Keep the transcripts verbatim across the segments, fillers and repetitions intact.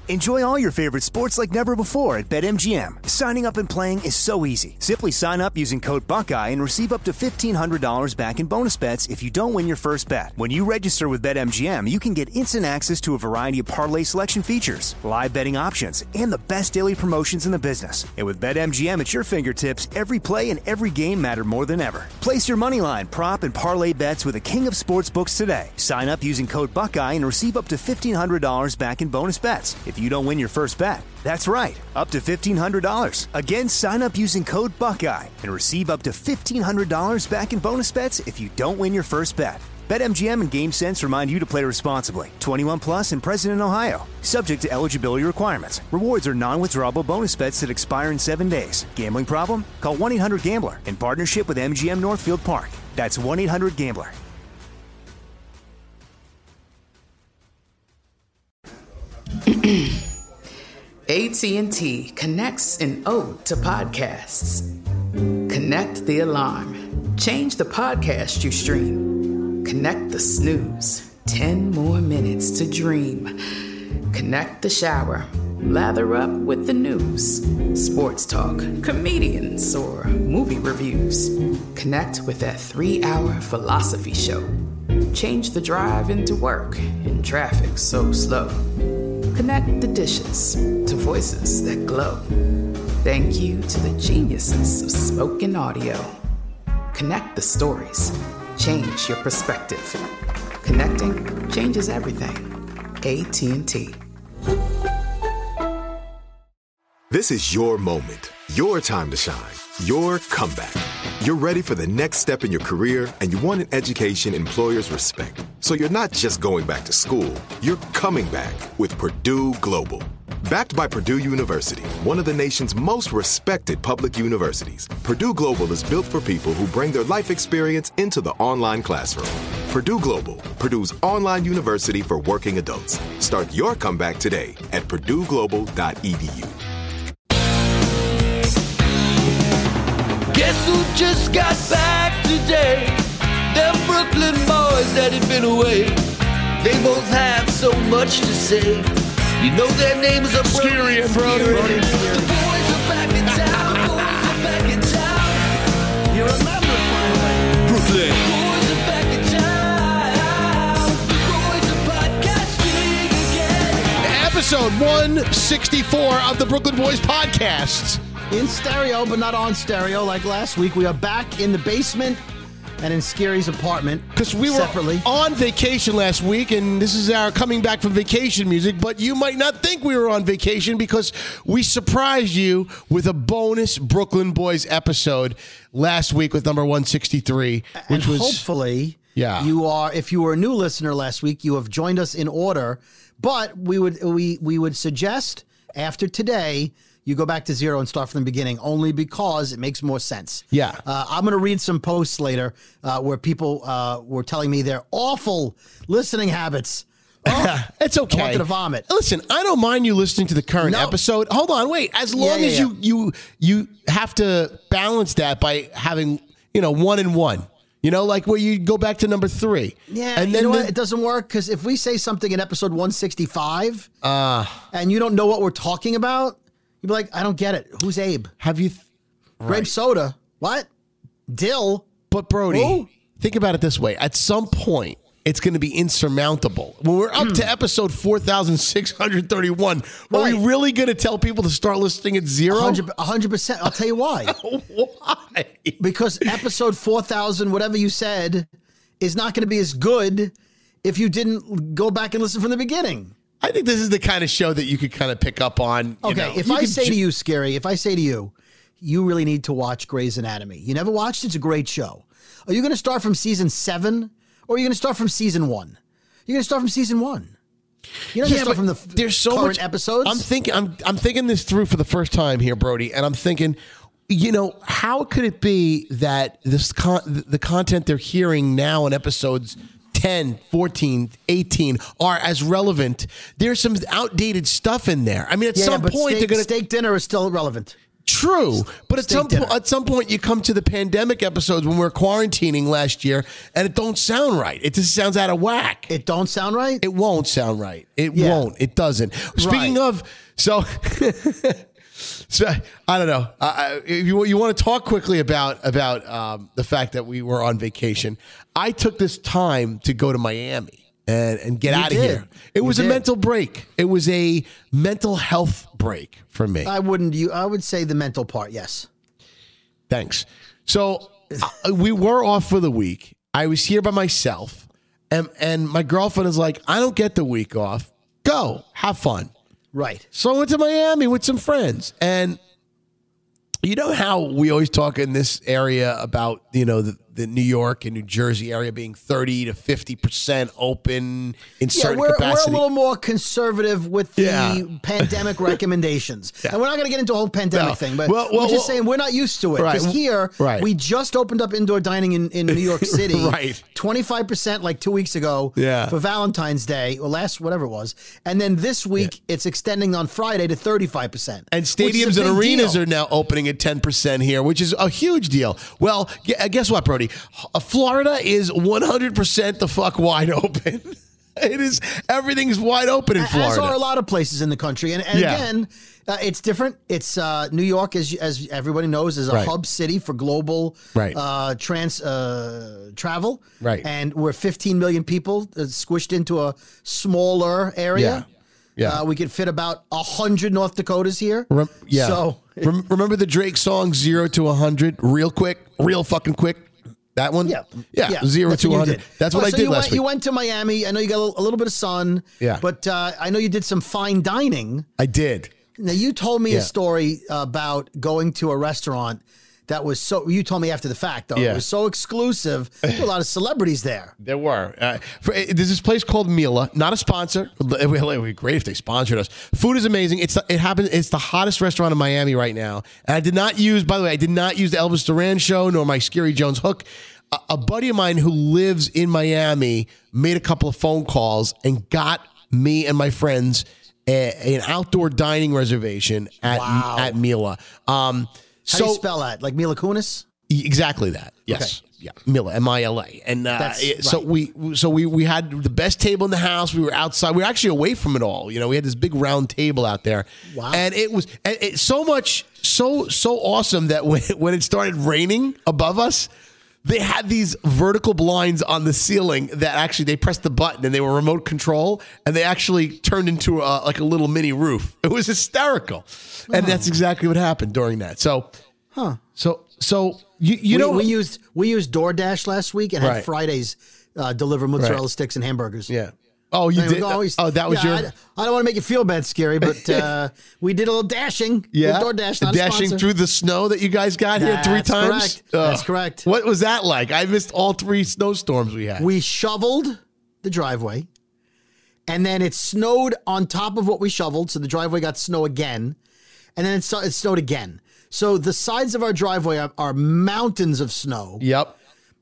Enjoy all your favorite sports like never before at BetMGM. Signing up and playing is so easy. Simply sign up using code Buckeye and receive up to fifteen hundred dollars back in bonus bets if you don't win your first bet. When you register with BetMGM, you can get instant access to a variety of parlay selection features, live betting options, and the best daily promotions in the business. And with BetMGM at your fingertips, every play and every game matter more than ever. Place your moneyline, prop, and parlay bets with the king of sportsbooks today. Sign up using code Buckeye and receive up to fifteen hundred dollars back in bonus bets if you don't win your first bet. That's right, up to fifteen hundred dollars. Again, sign up using code Buckeye and receive up to fifteen hundred dollars back in bonus bets if you don't win your first bet. BetMGM and GameSense remind you to play responsibly. twenty-one plus and present in Ohio. Subject to eligibility requirements. Rewards are non-withdrawable bonus bets that expire in seven days. Gambling problem? Call one eight hundred gambler in partnership with M G M Northfield Park. That's one eight hundred gambler. A T and T connects an ode to podcasts. Connect the alarm. Change the podcast you stream. Connect the snooze. Ten more minutes to dream. Connect the shower. Lather up with the news. Sports talk, comedians, or movie reviews. Connect with that three-hour philosophy show. Change the drive into work in traffic so slow. Connect the dishes to voices that glow. Thank you to the geniuses of spoken audio. Connect the stories. Change your perspective. Connecting changes everything. A T and T. This is your moment, your time to shine, your comeback. You're ready for the next step in your career, and you want an education employers respect. So you're not just going back to school, you're coming back with Purdue Global. Backed by Purdue University, one of the nation's most respected public universities, Purdue Global is built for people who bring their life experience into the online classroom. Purdue Global, Purdue's online university for working adults. Start your comeback today at purdue global dot e d u. Guess who just got back today? Them Brooklyn boys that had been away. They both have so much to say. You know their names are Brody and Brody. The boys are back in town. The boys are back in town. You remember finally? Brooklyn. The boys are back in town. The boys are podcasting again. Episode one sixty-four of the Brooklyn Boys Podcast. In stereo, but not on stereo like last week. We are back in the basement and in Scary's apartment. Because we were separately. on vacation last week, and this is our coming back from vacation music, but you might not think we were on vacation because we surprised you with a bonus Brooklyn Boys episode last week with number one sixty-three, which and was hopefully yeah. you are, if you were a new listener last week, you have joined us in order, but we would we we would suggest after today you go back to zero and start from the beginning, only because it makes more sense. Yeah. Uh, I'm going to read some posts later uh, where people uh, were telling me their awful listening habits. Oh, it's okay. I wanted to vomit. Listen, I don't mind you listening to the current No. episode. Hold on, wait. As long Yeah, yeah, as you you you have to balance that by having, you know, one and one. You know, like where you go back to number three. Yeah, and you then know the, what? It doesn't work because if we say something in episode one sixty-five uh, and you don't know what we're talking about, you'd be like, I don't get it. Who's Abe? Have you... Th- Grape right. soda. What? Dill? But Brody, Who? think about it this way. At some point, it's going to be insurmountable. When we're up to episode four thousand six hundred thirty-one, are Right. we really going to tell people to start listening at zero? one hundred percent. I'll tell you why. Why? Because episode four thousand, whatever you said, is not going to be as good if you didn't go back and listen from the beginning. I think this is the kind of show that you could kind of pick up on. You Okay, know. if You I could say ju- to you, Scary, if I say to you, you really need to watch Grey's Anatomy. You never watched it? It's a great show. Are you going to start from season seven or are you going to start from season one? You're going to start from season one. You're not Yeah, going to start from but the f- there's so current much episodes. I'm thinking. I'm I'm thinking this through for the first time here, Brody, and I'm thinking, you know, how could it be that this con- the content they're hearing now in episodes ten, fourteen, eighteen are as relevant? There's some outdated stuff in there. I mean, at yeah, some but point steak, they're going to steak dinner is still relevant. True, but at Steak some po- dinner. at some point you come to the pandemic episodes when we're quarantining last year, and it don't sound right. It just sounds out of whack. It don't sound right? It won't sound right. It Yeah. won't. It doesn't. Speaking Right. of, so, so I don't know. Uh, if you you want to talk quickly about about um, the fact that we were on vacation, I took this time to go to Miami and and get You out of did. here. It You was a did. mental break. It was a mental health break for me. I wouldn't. You. I would say the mental part. Yes. Thanks. So uh, we were off for the week. I was here by myself, and and my girlfriend is like, I don't get the week off. Go have fun. Right. So I went to Miami with some friends, and you know how we always talk in this area about, you know, the, the New York and New Jersey area being thirty to fifty percent open in Yeah, certain we're, we're a capacity. little more conservative with the Yeah. pandemic recommendations. And we're not going to get into a whole pandemic No. thing, but Well, well, we're just well- saying we're not used to it. Right. Because here, Right. we just opened up indoor dining in, in New York City. Right. twenty-five percent like two weeks ago Yeah. for Valentine's Day, or last, whatever it was. And then this week, it's extending on Friday to thirty-five percent. And stadiums and arenas are now opening at ten percent here, which is a huge deal. Well, gu- guess what, Brody? Uh, Florida is one hundred percent the fuck wide open. It is, everything's wide open in As Florida. are a lot of places in the country. And, and Yeah. again, uh, it's different. It's uh, New York, as as everybody knows, is a Right. hub city for global Right. uh, trans uh, travel. Right. And we're fifteen million people uh, squished into a smaller area. Yeah. Yeah. Uh, we could fit about one hundred North Dakotas here. Rem- yeah. So, Rem- remember the Drake song Zero to one hundred? Real quick, real fucking quick. That one? yeah. Yeah. Zero that's to what you one hundred. did. That's what Oh, I so did you last went, week. You went to Miami. I know you got a, a little bit of sun. Yeah. But uh, I know you did some fine dining. I did. Now, you told me Yeah. a story about going to a restaurant that was so, you told me after the fact, though, Yeah. it was so exclusive. There were a lot of celebrities there. There were. Uh, for, uh, there's this place called Mila, not a sponsor. It would, it would be great if they sponsored us. Food is amazing. It's the, it happens. It's the hottest restaurant in Miami right now. And I did not use, by the way, I did not use the Elvis Duran show nor my Scary Jones hook. A, a buddy of mine who lives in Miami made a couple of phone calls and got me and my friends a, an outdoor dining reservation at Wow. at Mila. Um, How so do you spell that? Like Mila Kunis? exactly that. Yes. Yeah, Mila, M I L A, and uh, That's it- so right. we, so we, we had the best table in the house. We were outside. We were actually away from it all. You know, we had this big round table out there. Wow. And it was and it, so much, so so awesome that when when it started raining above us, they had these vertical blinds on the ceiling that actually they pressed the button and they were remote control, and they actually turned into a, like a little mini roof. It was hysterical, and that's exactly what happened during that. So, Huh. so so you you we, know we used we used DoorDash last week and had Right. Fridays uh, deliver mozzarella Right. sticks and hamburgers. Yeah. Oh, you And we did. go always- Oh, that was yeah, your. I, I don't want to make you feel bad, Scary, but uh, we did a little dashing. Yeah, with DoorDash, not a dashing sponsor. through the snow that you guys got here three That's times. correct. That's correct. What was that like? I missed all three snowstorms we had. We shoveled the driveway, and then it snowed on top of what we shoveled, so the driveway got snow again, and then it, so- it snowed again. So the sides of our driveway are, are mountains of snow, Yep.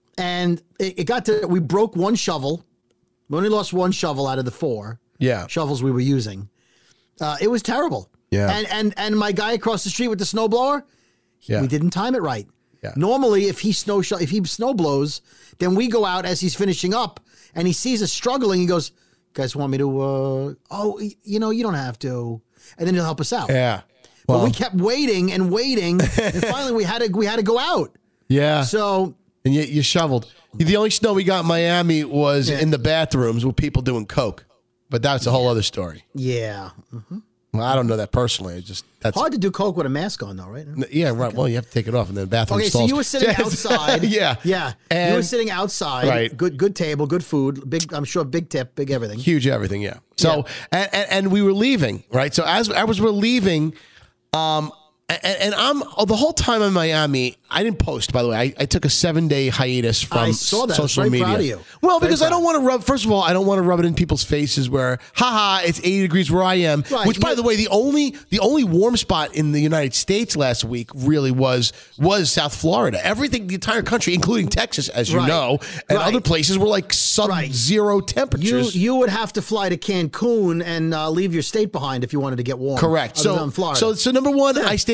and it, it got to, we broke one shovel. We only lost one shovel out of the four Yeah. shovels we were using. Uh, it was terrible. Yeah. And, and, and my guy across the street with the snowblower, Yeah. we didn't time it right. Yeah. Normally, if he snow sho- if he snow blows, then we go out as he's finishing up, and he sees us struggling. He goes, "Guys, want me to? Uh, oh, y- you know, you don't have to." And then he'll help us out. Yeah. But Well, we kept waiting and waiting, and finally we had to we had to go out. yeah. So and you, you shoveled. The only snow we got in Miami was Yeah. in the bathrooms with people doing coke, but that's a whole other story. yeah, Well, I don't know that personally. It just that's hard to do coke with a mask on, though, right? yeah, right. Well, you have to take it off and then the bathroom Okay, so stalls. you were sitting Yes. outside. yeah. yeah. And you were sitting outside. Right. Good, good table, good food. Big, I'm sure, big tip, big everything. Huge everything, yeah. So and, and and we were leaving, right? So as as we're leaving, um, and, and I'm oh, the whole time in Miami, I didn't post. By the way, I, I took a seven day hiatus from I saw that. I was social very media. proud of you. Well, Very because I proud. don't want to rub. First of all, I don't want to rub it in people's faces where, haha, it's eighty degrees where I am. Right, Which, by you- the way, the only the only warm spot in the United States last week really was was South Florida. Everything, the entire country, including Texas, as you Right. know, and Right. other places were like sub zero You temperatures. you would have to fly to Cancun and uh, leave your state behind if you wanted to get warm. Correct. Other So, than Florida. so, so number one, I stayed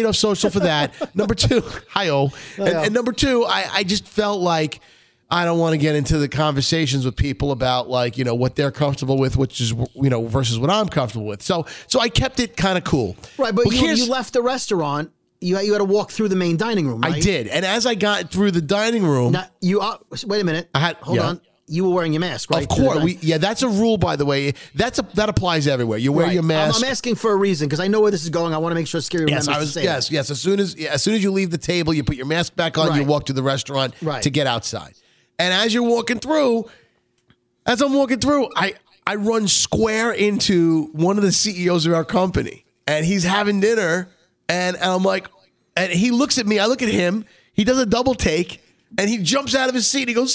off social for that. Number two, hi-oh. And, and number two, I, I just felt like I don't want to get into the conversations with people about like, you know, what they're comfortable with, which is, you know, versus what I'm comfortable with. So so I kept it kind of cool. Right, but Well, you, here's- you left the restaurant. You, you had to walk through the main dining room, right? I did. And as I got through the dining room, Now, you uh, wait a minute. I had- Hold yeah. on. You were wearing your mask, right? of to the course, din- we, yeah, that's a rule, by the way. That's a, that applies everywhere. You wear Right. your mask. I'm, I'm asking for a reason because I know where this is going. I want to make sure Scary Yes, remembers I was. to say Yes, that. yes. As soon as yeah, as soon as you leave the table, you put your mask back on. You Right. walk to the restaurant Right. to get outside. And as you're walking through, as I'm walking through, I I run square into one of the C E Os of our company, and he's having dinner, and, and I'm like, and he looks at me. I look at him. He does a double take, and he jumps out of his seat. And he goes,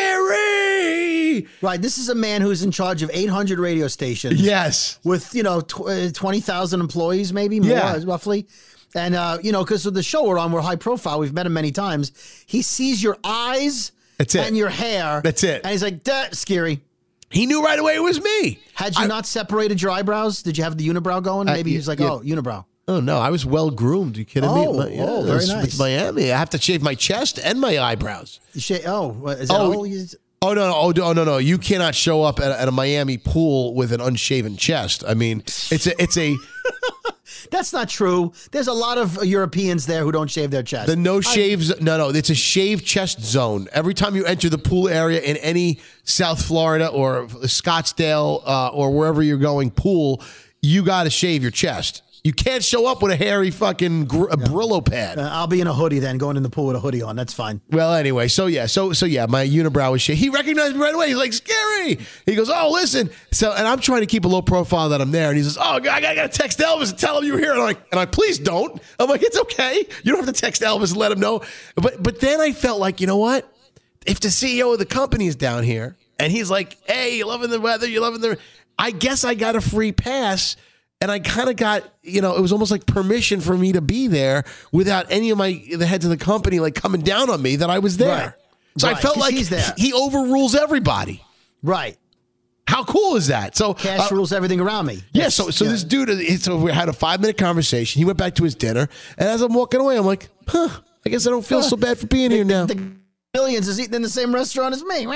"Scary!" Right. This is a man who's in charge of eight hundred radio stations. Yes. With, you know, tw- uh, twenty thousand employees, maybe more, Yeah. roughly. And, uh, you know, because of the show we're on, we're high profile. We've met him many times. He sees your eyes That's it. and your hair. That's it. And he's like, "That Scary." He knew right away it was me. Had you I- not separated your eyebrows? Did you have the unibrow going? Uh, Maybe yeah, he's like, yeah. oh, unibrow. Oh no, I was well groomed. You kidding Oh, me? My- yeah, oh, very it's- nice. It's Miami. I have to shave my chest and my eyebrows. You sh- oh, is that Oh, all? You- Oh no, no, oh, no, no, no! You cannot show up at a, at a Miami pool with an unshaven chest. I mean, it's a, it's a That's not true. There's a lot of Europeans there who don't shave their chest. the no shaves. No, no, it's a shaved chest zone. Every time you enter the pool area in any South Florida or Scottsdale uh, or wherever you're going pool, you got to shave your chest. You can't show up with a hairy fucking gr- a Brillo pad. Uh, I'll be in a hoodie then, going in the pool with a hoodie on. That's fine. Well, anyway, so yeah, so so yeah, my unibrow was shit. He recognized me right away. He's like, "Scary." He goes, "Oh, listen." So, and I'm trying to keep a low profile that I'm there. And he says, "Oh, I gotta, I gotta text Elvis and tell him you were here." And I'm like, and I please don't. I'm like, it's okay. You don't have to text Elvis and let him know. But but then I felt like, you know what? If the C E O of the company is down here and he's like, "Hey, you loving the weather? You loving the?" I guess I got a free pass. And I kind of got, you know, it was almost like permission for me to be there without any of my the heads of the company like coming down on me that I was there. Right. So Right, I felt 'cause like he's there. he overrules everybody. Right. How cool is that? So Cash uh, rules everything around me. yeah. That's- So so this dude, uh, so we had a five minute conversation. He went back to his dinner, and as I'm walking away, I'm like, huh. I guess I don't feel so bad for being here now. The millions is eating in the same restaurant as me.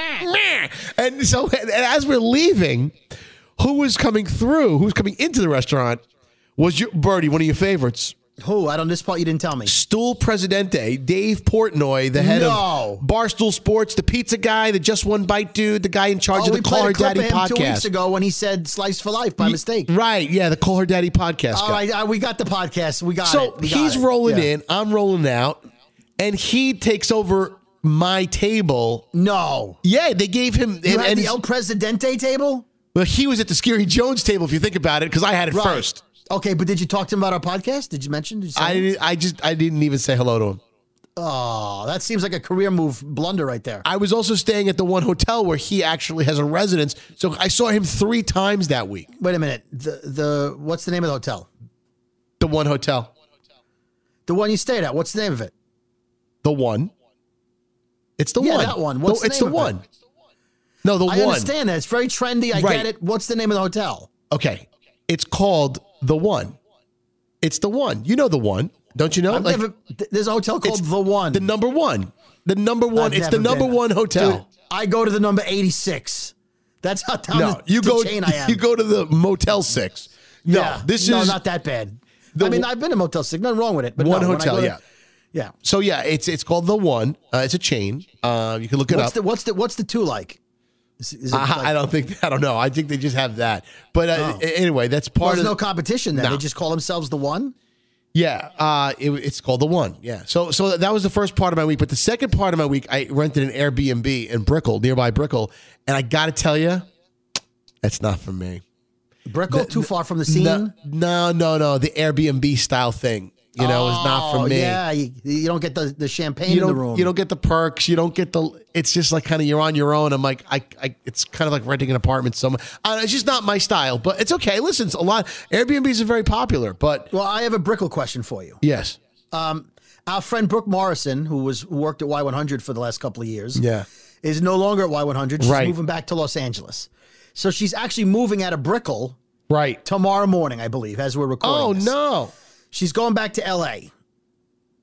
And so and as we're leaving, who was coming through? Who was coming into the restaurant? Was your Birdie, one of your favorites? Who? I don't. This part you didn't tell me. Stool Presidente, Dave Portnoy, the head No. of Barstool Sports, the pizza guy, the Just One Bite dude, the guy in charge Oh, of we the Call Her played a clip Daddy of him two weeks podcast. ago when he said "Slice for Life" by mistake. Right, yeah, the Call Her Daddy podcast All guy. right, uh, we got the podcast. We got so it. We got he's it. rolling Yeah. in, I'm rolling out, and he takes over my table. No, Yeah, they gave him. you and, had and the he's- El Presidente table. well, he was at the Scary Jones table, if you think about it, because I had it Right. first. Okay, but did you talk to him about our podcast? Did you mention? Did you say I, it? I just I didn't even say hello to him. Oh, that seems like a career move blunder right there. I was also staying at the one hotel where he actually has a residence, so I saw him three times that week. Wait a minute. The the what's the name of the hotel? The one hotel, The one you stayed at. What's the name of it? the one. It's the Yeah, one. that one. What's No, the it's name the of one. No, the I one. understand that. It's very trendy. I Right. get it. What's the name of the hotel? Okay, it's called the one. It's the one. You know the one, don't you know? I've Like, never. th- There's a hotel called it's the One. the number one. The number one. I've it's the never number been. one hotel. Dude, I go to the number eighty-six. That's how down no, the, you the go. chain I am. You go to the Motel Six. No, Yeah. this no, is not that bad. the I mean, w- I've been to Motel Six. Nothing wrong with it. But one no, when I hotel. go to- Yeah. yeah. So yeah, it's it's called the one. Uh, it's a chain. Uh, you can look it What's up. the what's the what's the two like? Is, is it I, like I don't think I don't know. I think they just have that. But uh, Oh. anyway, that's well, part there's of no competition then. No. They just call themselves the One. yeah. Uh, it, it's called the one. Yeah. So so that was the first part of my week. But the second part of my week, I rented an Airbnb in Brickell, nearby Brickell, and I got to tell you, that's not for me. Brickell, too far from the scene. No, no, no, no. The Airbnb style thing, you know, is not for Oh, me. Yeah, you, you don't get the, the champagne You in the don't, room. you don't get the perks. You don't get the. It's just like kind of you're on your own. I'm like, I, I it's kind of like renting an apartment somewhere. Uh, it's just not my style, but it's okay. Listen, it's a lot. Airbnbs are very popular, but Well, I have a Brickell question for you. yes, Um, our friend Brooke Morrison, who was who worked at Y one hundred for the last couple of years, yeah, is no longer at Y one hundred. She's Right. moving back to Los Angeles. So she's actually moving out of Brickell right. tomorrow morning, I believe, as we're Oh recording this. no, She's going back to L A.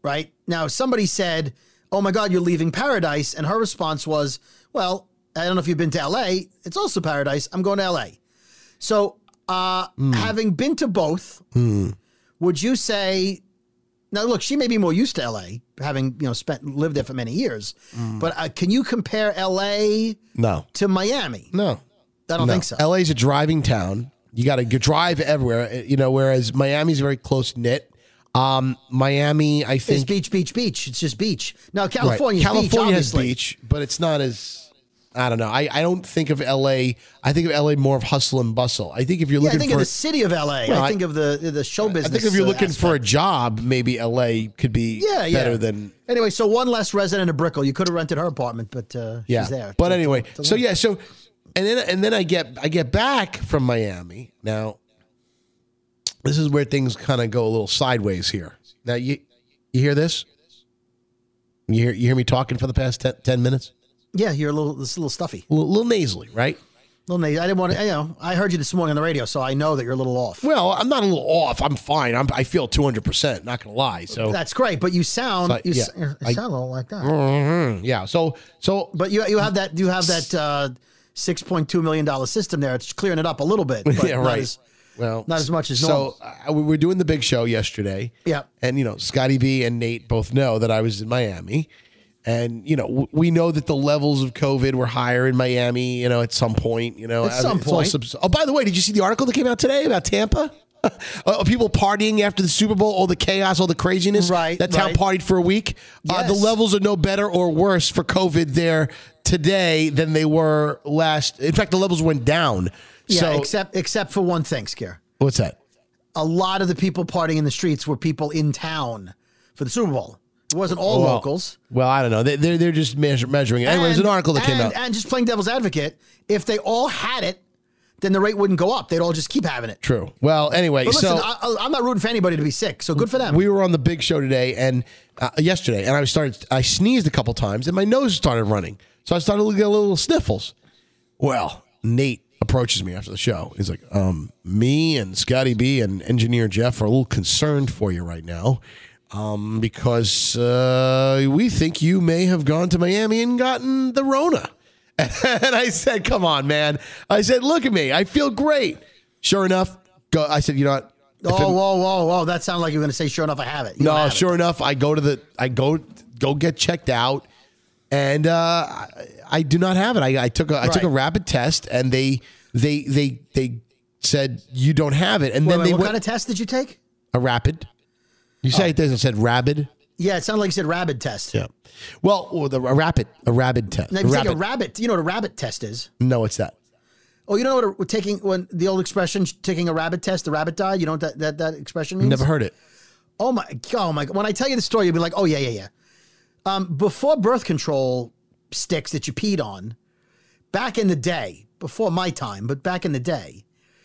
right? Now, somebody said, oh my God, you're leaving paradise. And her response was, well, I don't know if you've been to L A. It's also paradise. I'm going to L A. So uh, mm. having been to both, mm. would you say, now look, she may be more used to L A, having you know spent lived there for many years, mm. but uh, can you compare L A no. to Miami? No. I don't no. think so. L A's a driving town. You got to drive everywhere, you know, whereas Miami's very close-knit. Um, Miami, I think... It's beach, beach, beach. It's just beach. Now, California right. is beach, California has obviously. beach, but it's not as... I don't know. I, I don't think of L A. I think of L A more of hustle and bustle. I think if you're yeah, looking I think for... of the city of L A. Well, I think I, of the the show business. I think if you're looking aspect. for a job, maybe L A could be yeah, yeah. better than... Anyway, so one less resident of Brickell. You could have rented her apartment, but uh, yeah. she's there. But to, anyway, to, to so yeah, so... And then and then I get I get back from Miami. Now, this is where things kind of go a little sideways here. Now, you you hear this? You hear you hear me talking for the past ten, ten minutes? Yeah, you're a little it's a little stuffy, a little, little nasally, right? A little nasally. I didn't want to. You know, I heard you this morning on the radio, so I know that you're a little off. Well, I'm not a little off. I'm fine. I'm, I feel two hundred percent. Not gonna lie. So that's great, but you sound so, you, yeah, you I, sound a little like that. Mm-hmm, yeah. So so, but you you have that you have that uh, six point two million dollar system there. It's clearing it up a little bit. But yeah, not right. As, well, not as much as so, normal. So uh, we were doing the big show yesterday. Yeah, and you know, Scotty B and Nate both know that I was in Miami. And, you know, w- we know that the levels of COVID were higher in Miami, you know, at some point, you know. At some it's all point. subs- oh, by the way, did you see the article that came out today about Tampa? uh, people partying after the Super Bowl, all the chaos, all the craziness. Right, That town right. partied for a week. Yes. Uh, the levels are no better or worse for COVID there today than they were last. In fact, the levels went down. Yeah, so, except except for one thing, Scare. What's that? A lot of the people partying in the streets were people in town for the Super Bowl. It wasn't all well, locals. Well, I don't know. They, they're, they're just measure, measuring it. Anyway, there's an article that and, came out. And just playing devil's advocate, if they all had it, then the rate wouldn't go up. They'd all just keep having it. True. Well, anyway, But listen, so I, I'm not rooting for anybody to be sick, so good for them. we were on the big show today and uh, yesterday, and I started. I sneezed a couple times, and my nose started running. So I started to get a little sniffles. Well, Nate approaches me after the show. He's like, um, "Me and Scotty B and engineer Jeff are a little concerned for you right now." Um, because uh, we think you may have gone to Miami and gotten the Rona. And I said, come on, man. I said, look at me. I feel great. Sure enough, go. I said, you know what? Oh, it, whoa, whoa, whoa. That sounded like you were going to say, sure enough, I have it. You no, don't have sure it. enough, I go to the, I go, go get checked out. And uh, I, I do not have it. I, I took a, I took a Right. rapid test and they, they, they, they said, you don't have it. And Wait, then wait, they what went, kind of test did you take? a rapid. You say it doesn't said rabid. Yeah, it sounded like you said rabbit test. Yeah. Well, or the a rapid, a rabid test. Now, A if you take a rapid. rabbit, you know what a rabbit test is? No, it's that. Oh, you know what a, we're taking when the old expression taking a rabbit test, the rabbit died. You know what that that, that expression means? Never heard it. Oh my, oh my! When I tell you the story, you'll be like, oh yeah, yeah, yeah. Um, before birth control sticks that you peed on, back in the day, before my time, but back in the day,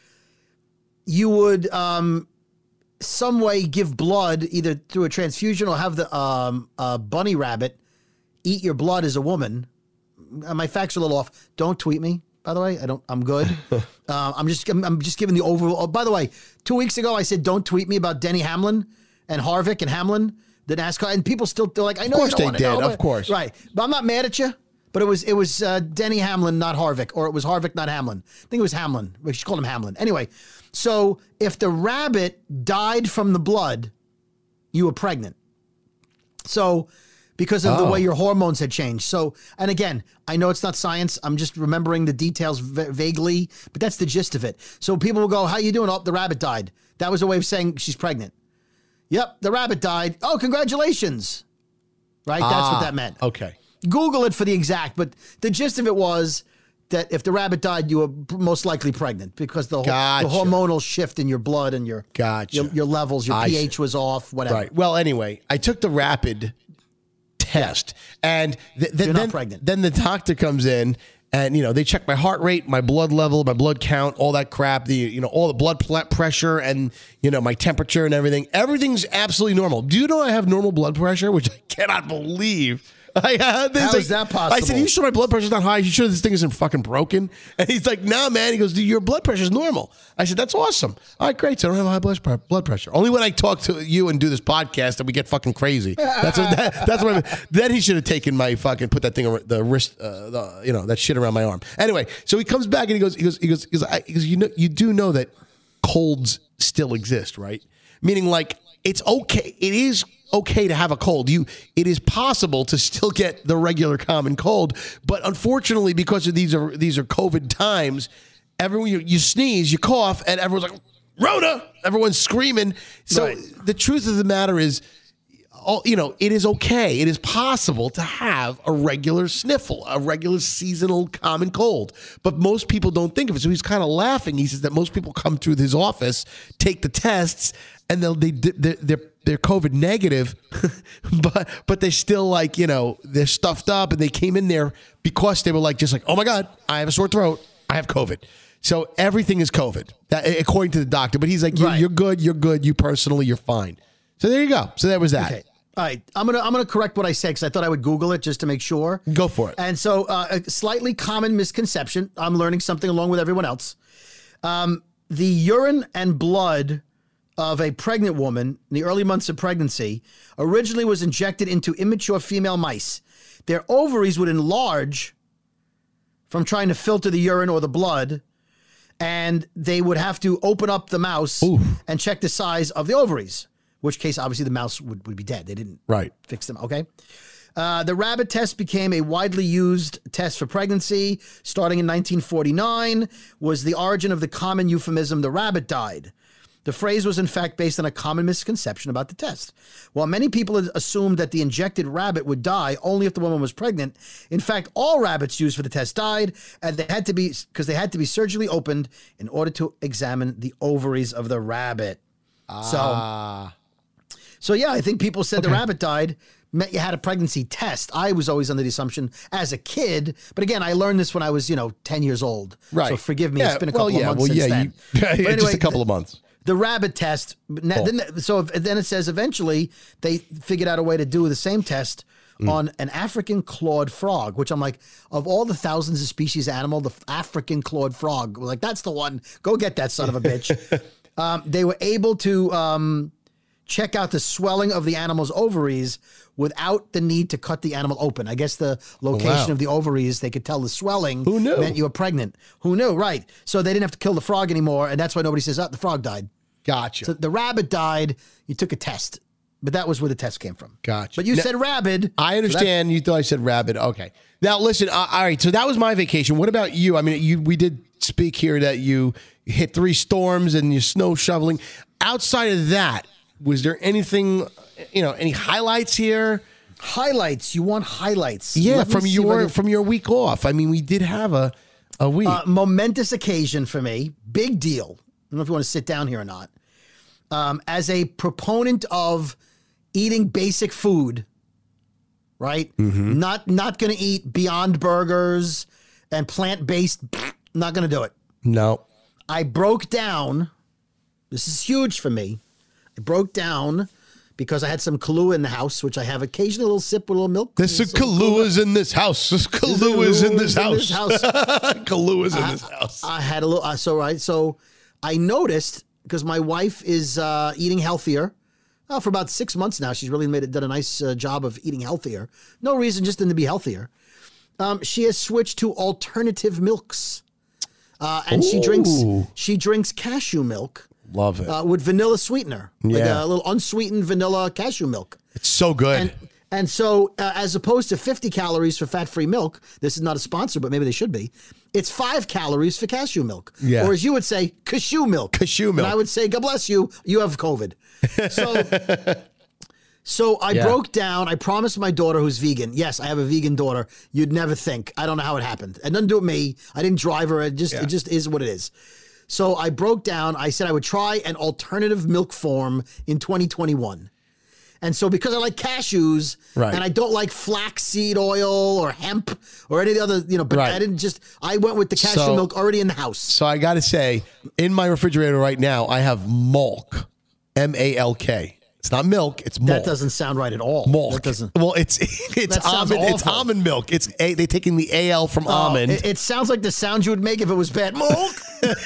you would um, some way give blood either through a transfusion or have the um, uh, bunny rabbit eat your blood as a woman. Uh, My facts are a little off. Don't tweet me, by the way. I don't. I'm good. uh, I'm just. I'm, I'm just giving the overall. Oh, by the way, two weeks ago I said don't tweet me about Denny Hamlin and Harvick and Hamlin, the NASCAR, and people still they're like, I know course you don't they want to did, know, of but- course. right? But I'm not mad at you. But it was it was uh, Denny Hamlin, not Harvick, or it was Harvick, not Hamlin. I think it was Hamlin. We should call him Hamlin. Anyway, so if the rabbit died from the blood, you were pregnant. So because of the Oh. way your hormones had changed. So, and again, I know it's not science. I'm just remembering the details v- vaguely, but that's the gist of it. So people will go, how you doing? Oh, the rabbit died. That was a way of saying she's pregnant. Yep, the rabbit died. Oh, congratulations. Right? That's Ah, what that meant. Okay. Google it for the exact, but the gist of it was that if the rabbit died, you were p- most likely pregnant because the, Gotcha. the hormonal shift in your blood and your Gotcha. your, your levels, your I pH see. was off, whatever. Right. Well, anyway, I took the rapid test, and th- th- You're not then, pregnant. then the doctor comes in, and you know they check my heart rate, my blood level, my blood count, all that crap. The you know all the blood pl- pressure, and you know my temperature and everything. Everything's absolutely normal. Do you know I have normal blood pressure, which I cannot believe. I, uh, How like, is that possible? I said, "Are you sure my blood pressure's not high? You sure this thing isn't fucking broken?" And he's like, "Nah, man." He goes, "Dude, your blood pressure's normal." I said, "That's awesome. All right, great. So I don't have high blood pre- blood pressure. Only when I talk to you and do this podcast that we get fucking crazy." That's what. That, that's what. I, then he should have taken my fucking put that thing ar- the wrist, uh, the you know that shit around my arm. Anyway, so he comes back and he goes, he goes, he goes, he goes, I, he goes you know, you do know that colds still exist, right? Meaning, like, it's okay. It is okay to have a cold. You, it is possible to still get the regular common cold, but unfortunately, because of these are these are COVID times, everyone you, you sneeze, you cough, and everyone's like, "Rona!" Everyone's screaming. So Right. the truth of the matter is, all, you know, it is okay. It is possible to have a regular sniffle, a regular seasonal common cold. But most people don't think of it. So he's kind of laughing. He says that most people come through his office, take the tests, and they'll, they, they're, they're, they're COVID negative, but but they're still like, you know, they're stuffed up, and they came in there because they were like, just like, "Oh my God, I have a sore throat. I have COVID." So everything is COVID, that, according to the doctor. But he's like, you're, Right. you're good, you're good. You personally, you're fine. So there you go. So that was that. Okay. All right. I'm gonna I'm gonna correct what I said because I thought I would Google it just to make sure. Go for it. And so, uh, a slightly common misconception. I'm learning something along with everyone else. Um, the urine and blood of a pregnant woman in the early months of pregnancy originally was injected into immature female mice. Their ovaries would enlarge from trying to filter the urine or the blood, and they would have to open up the mouse Oof. and check the size of the ovaries, in which case, obviously, the mouse would, would be dead. They didn't Right. fix them, okay? Uh, the rabbit test became a widely used test for pregnancy. Starting in nineteen forty-nine, was the origin of the common euphemism, "the rabbit died." The phrase was, in fact, based on a common misconception about the test. While many people had assumed that the injected rabbit would die only if the woman was pregnant, in fact, all rabbits used for the test died, and they had to be because they had to be surgically opened in order to examine the ovaries of the rabbit. Ah. So, so yeah, I think people said the rabbit died meant you had a pregnancy test. I was always under the assumption as a kid, but again, I learned this when I was, you know, ten years old. Right. So forgive me, Yeah, it's been a well, couple yeah, of months well, since yeah, then. you- But just anyway, a couple of months. The rabbit test. Now, Cool. then, so if, then it says eventually they figured out a way to do the same test Mm. on an African clawed frog, which I'm like, of all the thousands of species of animal, the African clawed frog, like that's the one. Go get that son of a bitch. um, they were able to um, check out the swelling of the animal's ovaries without the need to cut the animal open. I guess the location wow. of the ovaries, they could tell the swelling Who knew? meant you were pregnant. Who knew? Right. So they didn't have to kill the frog anymore, and that's why nobody says, "Oh, the frog died." Gotcha. So the rabbit died. You took a test, but that was where the test came from. Gotcha. But you Now- said rabid. I understand. You thought I said rabbit. Okay. Now listen. Uh, all right. So that was my vacation. What about you? I mean, you we did speak here that you hit three storms and you snow shoveling. Outside of that, was there anything? You know, any highlights here? Highlights. You want highlights? Yeah, Let me from see if I your can- from your week off. I mean, we did have a a week. Uh, momentous occasion for me. Big deal. I don't know if you want to sit down here or not. Um, as a proponent of eating basic food, right? Mm-hmm. Not not going to eat Beyond Burgers and plant based. Not going to do it. no. I broke down. This is huge for me. I broke down because I had some Kahlua in the house, which I have occasionally a little sip with a little milk. There's some Some Kahluas in this house. There's Kahluas in this Kahlua-s house. in this house. Kahluas in this house. I had a little. Uh, so right. So I noticed because my wife is uh, eating healthier. Uh, for about six months now, she's really made it done a nice uh, job of eating healthier. No reason just to be healthier. Um, she has switched to alternative milks, uh, and she drinks Ooh. she drinks cashew milk Love it. uh, with vanilla sweetener, like Yeah. a little unsweetened vanilla cashew milk. It's so good. And and so, uh, as opposed to fifty calories for fat-free milk, this is not a sponsor, but maybe they should be. It's five calories for cashew milk, Yeah. or as you would say, cashew milk. Cashew And milk. I would say, God bless you, you have COVID. So, so I Yeah. broke down. I promised my daughter, who's vegan. Yes, I have a vegan daughter. You'd never think. I don't know how it happened. It doesn't do it with me. I didn't drive her. It just Yeah. it just is what it is. So I broke down. I said I would try an alternative milk form in twenty twenty-one. And so because I like cashews Right. and I don't like flaxseed oil or hemp or any of the other, you know, but Right. I didn't just, I went with the cashew So- milk already in the house. So I got to say, in my refrigerator right now, I have Malk, M A L K. It's not milk. It's malt. That doesn't sound right at all. Malt. That doesn't. Well, it's it's That sounds almond. It's awful. almond milk. It's a, they taking the A L from Oh, almond. It, it sounds like the sound you would make if it was bad. Milk.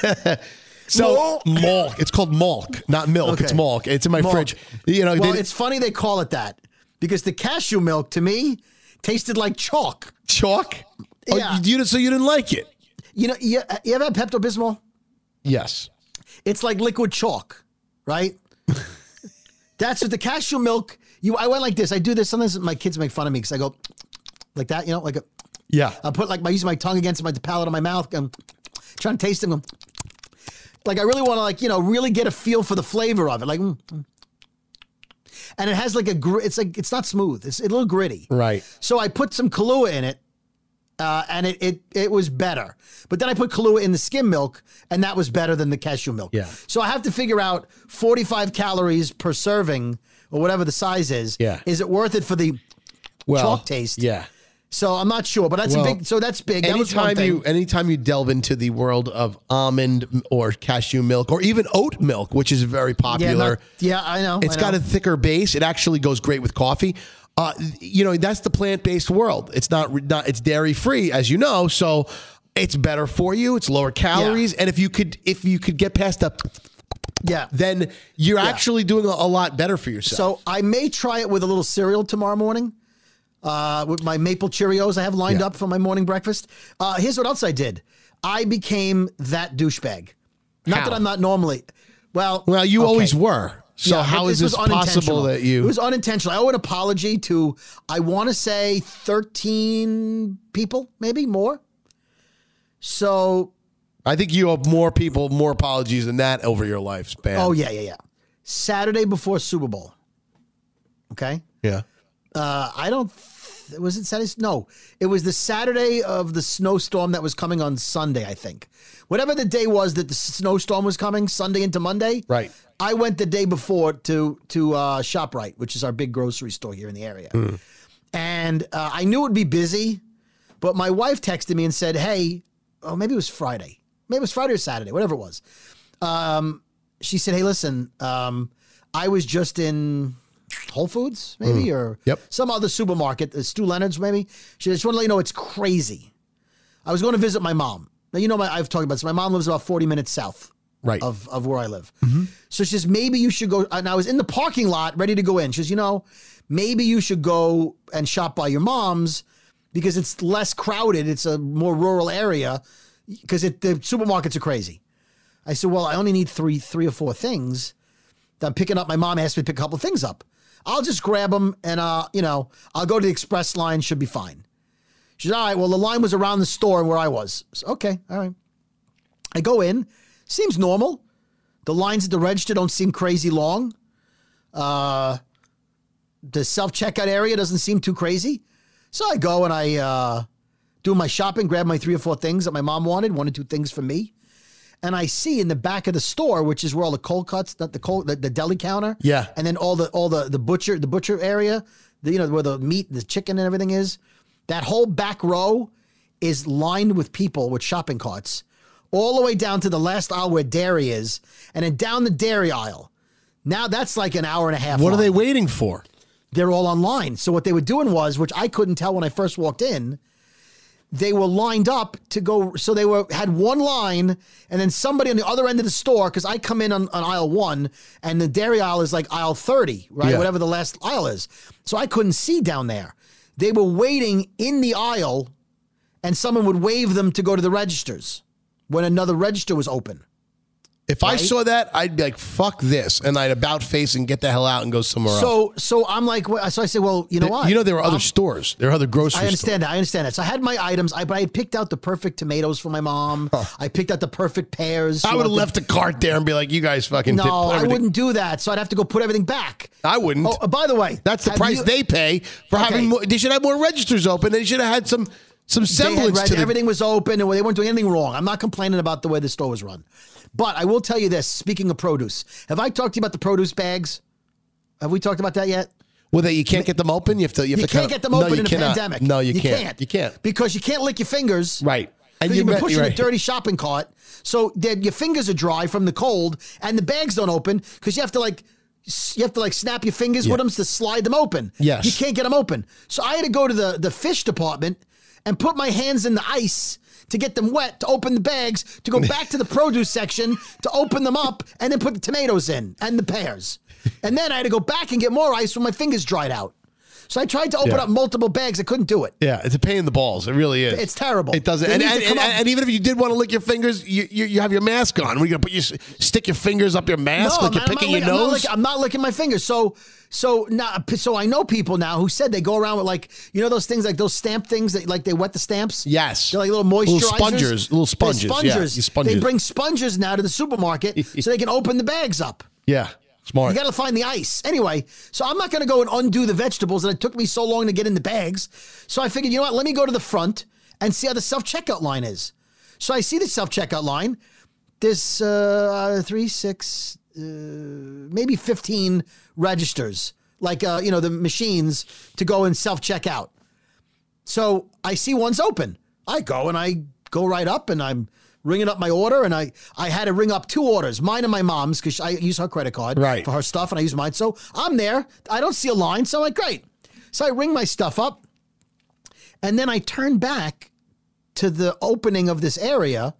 So Malt. malk. It's called malk, not milk. Okay. It's malk. It's in my Malk. fridge. You know, Well, they, it's funny they call it that because the cashew milk to me tasted like chalk. chalk. Yeah. Oh, you, so you didn't like it? You know, you, you ever had Pepto-Bismol? Yes. It's like liquid chalk, right? That's what the cashew milk. You, I went like this. I do this. Sometimes my kids make fun of me because I go like that. You know, like a. Yeah. I put like my using my tongue against my the palate of my mouth. I'm trying to taste them. Going, like I really want to like you know really get a feel for the flavor of it. Like, mm, mm. And it has like a gr- it's like it's not smooth. It's a little gritty. Right. So I put some Kahlua in it, uh, and it, it it was better. But then I put Kahlua in the skim milk, and that was better than the cashew milk. Yeah. So I have to figure out forty-five calories per serving, or whatever the size is. Yeah. Is it worth it for the Well, chalk taste? Yeah. So I'm not sure, but that's Well, a big. So that's big. That was one Anytime thing. you anytime you delve into the world of almond or cashew milk or even oat milk, which is very yeah, popular, not- yeah, I know. it's I got know. a thicker base. It actually goes great with coffee. Uh, you know, that's the plant-based world. It's not not it's dairy-free, as you know, so it's better for you. It's lower calories, and if you could if you could get past up, yeah. then you're Yeah. actually doing a, a lot better for yourself. So I may try it with a little cereal tomorrow morning. Uh, with my maple Cheerios I have lined Yeah. up for my morning breakfast. Uh, here's what else I did. I became that douchebag. Not How? that I'm not normally. Well, well, you okay. always were. So Yeah, how but is this was unintentional. possible that you? It was unintentional. I owe an apology to, I want to say thirteen people, maybe more. So, I think you owe more people more apologies than that over your lifespan. oh yeah, yeah, yeah. Saturday before Super Bowl. Okay. yeah. Uh, I don't. Th- was it Saturday? No, it was the Saturday of the snowstorm that was coming on Sunday. I think, whatever the day was that the snowstorm was coming, Sunday into Monday. Right. I went the day before to to uh, ShopRite, which is our big grocery store here in the area, and uh, I knew it would be busy, but my wife texted me and said, "Hey, oh maybe it was Friday, maybe it was Friday or Saturday, whatever it was." Um, she said, "Hey, listen, um, I was just in." Whole Foods, maybe, or Yep. some other supermarket, uh, Stu Leonard's, maybe. She just want to let you know it's crazy. I was going to visit my mom. Now, you know, my, I've talked about this. My mom lives about forty minutes south Right. of, of where I live. So she says, maybe you should go. And I was in the parking lot ready to go in. She says, you know, maybe you should go and shop by your mom's because it's less crowded. It's a more rural area because it, the supermarkets are crazy. I said, well, I only need three, three or four things. I'm picking up. My mom asked me to pick a couple of things up. I'll just grab them and, uh, you know, I'll go to the express line. Should be fine. She said, all right, well, the line was around the store where I was. So, okay, all right. I go in. Seems normal. The lines at the register don't seem crazy long. Uh, the self-checkout area doesn't seem too crazy. So I go and I uh, do my shopping, grab my three or four things that my mom wanted, one or two things for me. And I see in the back of the store, which is where all the cold cuts, the the, cold, the, the deli counter, Yeah. and then all the all the the butcher the butcher area, the, you know where the meat, the chicken, and everything is. That whole back row is lined with people with shopping carts, all the way down to the last aisle where dairy is, and then down the dairy aisle. Now that's like an hour and a half. What are line. they waiting for? They're all online. So what they were doing was, which I couldn't tell when I first walked in, they were lined up to go. So they were had one line, and then somebody on the other end of the store, because I come in on, on aisle one, and the dairy aisle is like aisle thirty, right? Yeah. Whatever the last aisle is. So I couldn't see down there. They were waiting in the aisle, and someone would wave them to go to the registers when another register was open. If I Right? saw that, I'd be like, fuck this. And I'd about face and get the hell out and go somewhere else. So so I'm like, well, so I said, well, you know what? You know, there were other I'm- stores. There are other grocery I understand stores. that. I understand that. So I had my items. I but I had picked out the perfect tomatoes for my mom. I picked out the perfect pears. I She would have wanted- left the cart there and be like, you guys fucking did No, I everything. wouldn't do that. So I'd have to go put everything back. I wouldn't. Oh, uh, by the way, That's the have price you- they pay for Okay. having more. They should have more registers open. They should have had some some They had semblance read- to the, everything was open and they weren't doing anything wrong. I'm not complaining about the way the store was run. But I will tell you this, speaking of produce, have I talked to you about the produce bags? Have we talked about that yet? Well, that you can't get them open. You have to. You, have You to can't kinda- get them No, open you in a cannot. pandemic. No, you, can't. You can't. Because you can't lick your fingers. Right. And Because you you've been met- pushing right. a dirty shopping cart. So that your fingers are dry from the cold and the bags don't open because you have to like You have to like snap your fingers Yeah. with them to slide them open. Yes. You can't get them open. So I had to go to the, the fish department and put my hands in the ice to get them wet, to open the bags, to go back to the produce section, to open them up, and then put the tomatoes in and the pears. And then I had to go back and get more ice when my fingers dried out. So I tried to open Yeah. up multiple bags. I couldn't do it. Yeah, it's a pain in the balls. It really is. It's terrible. It doesn't. They And, need to and, come and, up- and even if you did want to lick your fingers, you you, you have your mask on. We're gonna put you stick your fingers up your mask like man, you're I'm picking not your lick- I'm not nose. lick- I'm not licking my fingers. So, so now, so I know people now who said they go around with like, you know, those things like those stamp things that like they wet the stamps. Yes. They're like little moisturizers. Little spongers. Little They're sponges. Yeah, spongers. you sponges. They bring sponges now to the supermarket so they can open the bags up. Yeah, smart. You got to find the ice. Anyway, so I'm not going to go and undo the vegetables that it took me so long to get in the bags. So I figured, you know what? Let me go to the front and see how the self-checkout line is. So I see the self-checkout line. There's uh, three, six, uh, maybe fifteen registers, like, uh, you know, the machines to go and self-checkout. So I see one's open. I go and I go right up and I'm ringing up my order, and I, I had to ring up two orders, mine and my mom's, because I use her credit card Right. for her stuff, and I use mine. So I'm there. I don't see a line, so I'm like, great. So I ring my stuff up, and then I turn back to the opening of this area.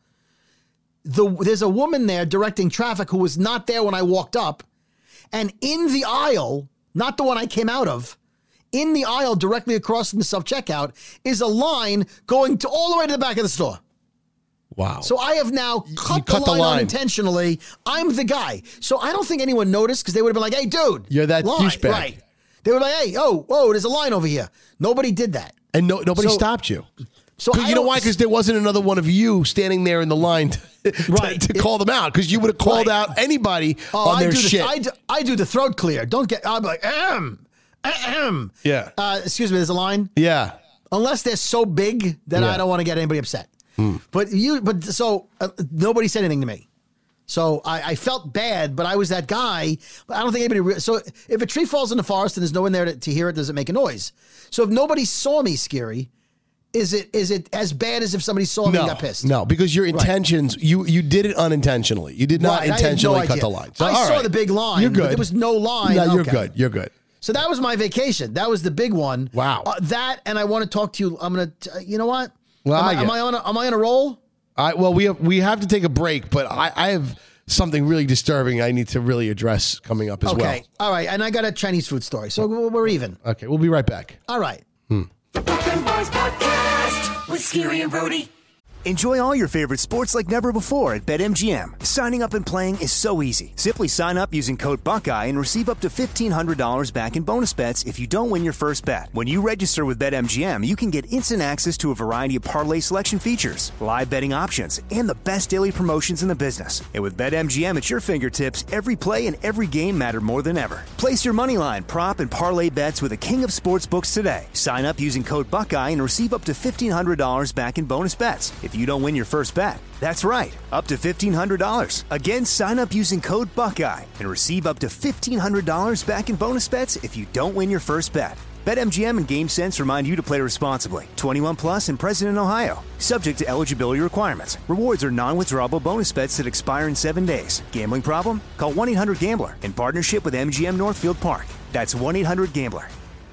The, there's a woman there directing traffic who was not there when I walked up, and in the aisle, not the one I came out of, in the aisle directly across from the self-checkout is a line going to all the way to the back of the store. Wow. So I have now cut, you the, cut the line line. unintentionally. I'm the guy. So I don't think anyone noticed because they would have been like, hey, dude. You're that line. douchebag. Right. They were like, hey, oh, whoa, there's a line over here. Nobody did that. and no, nobody So- stopped you. So 'Cause I you know don't- why? Because there wasn't another one of you standing there in the line to, to- Right. to, call them out. Because you would have called Right. out anybody Oh, on I their do shit. The, I, do, I do the throat clear. Don't get, I'm like, ahem, ahem. Yeah. Uh, excuse me, there's a line. yeah. Unless they're so big that Yeah. I don't want to get anybody upset. But you, but so uh, nobody said anything to me. So I, I felt bad, but I was that guy. But I don't think anybody. Re- so if a tree falls in the forest and there's no one there to, to hear it, does it make a noise? So if nobody saw me, Scary, is it is it as bad as if somebody saw me No, and got pissed? no, because your intentions, you you did it unintentionally. You did not Right, I had no intentionally cut idea. the line. So, I all saw right. the big line. You're but good. there was no line. No, you're Okay. good. You're good. So that was my vacation. That was the big one. Wow. Uh, that and I want to talk to you. I'm gonna. T- you know what? Well, am, I I, get am it. I on? A, am I on a roll? I, well, we have we have to take a break, but I, I have something really disturbing I need to really address coming up as Okay. All right. And I got a Chinese food story. So we're we're even. well. Okay, we'll be right back. All right. The Brooklyn Boys Podcast with Scary and Brody. Enjoy all your favorite sports like never before at BetMGM. Signing up and playing is so easy. Simply sign up using code Buckeye and receive up to fifteen hundred dollars back in bonus bets if you don't win your first bet. When you register with BetMGM, you can get instant access to a variety of parlay selection features, live betting options, and the best daily promotions in the business. And with BetMGM at your fingertips, every play and every game matter more than ever. Place your moneyline, prop, and parlay bets with the king of sportsbooks today. Sign up using code Buckeye and receive up to fifteen hundred dollars back in bonus bets if you don't win your first bet. That's right, up to fifteen hundred dollars. Again, sign up using code Buckeye and receive up to fifteen hundred dollars back in bonus bets if you don't win your first bet. BetMGM and GameSense remind you to play responsibly. twenty-one plus and present in Ohio. Subject to eligibility requirements. Rewards are non-withdrawable bonus bets that expire in seven days. Gambling problem? Call one eight hundred gambler in partnership with M G M Northfield Park. That's one eight hundred gambler.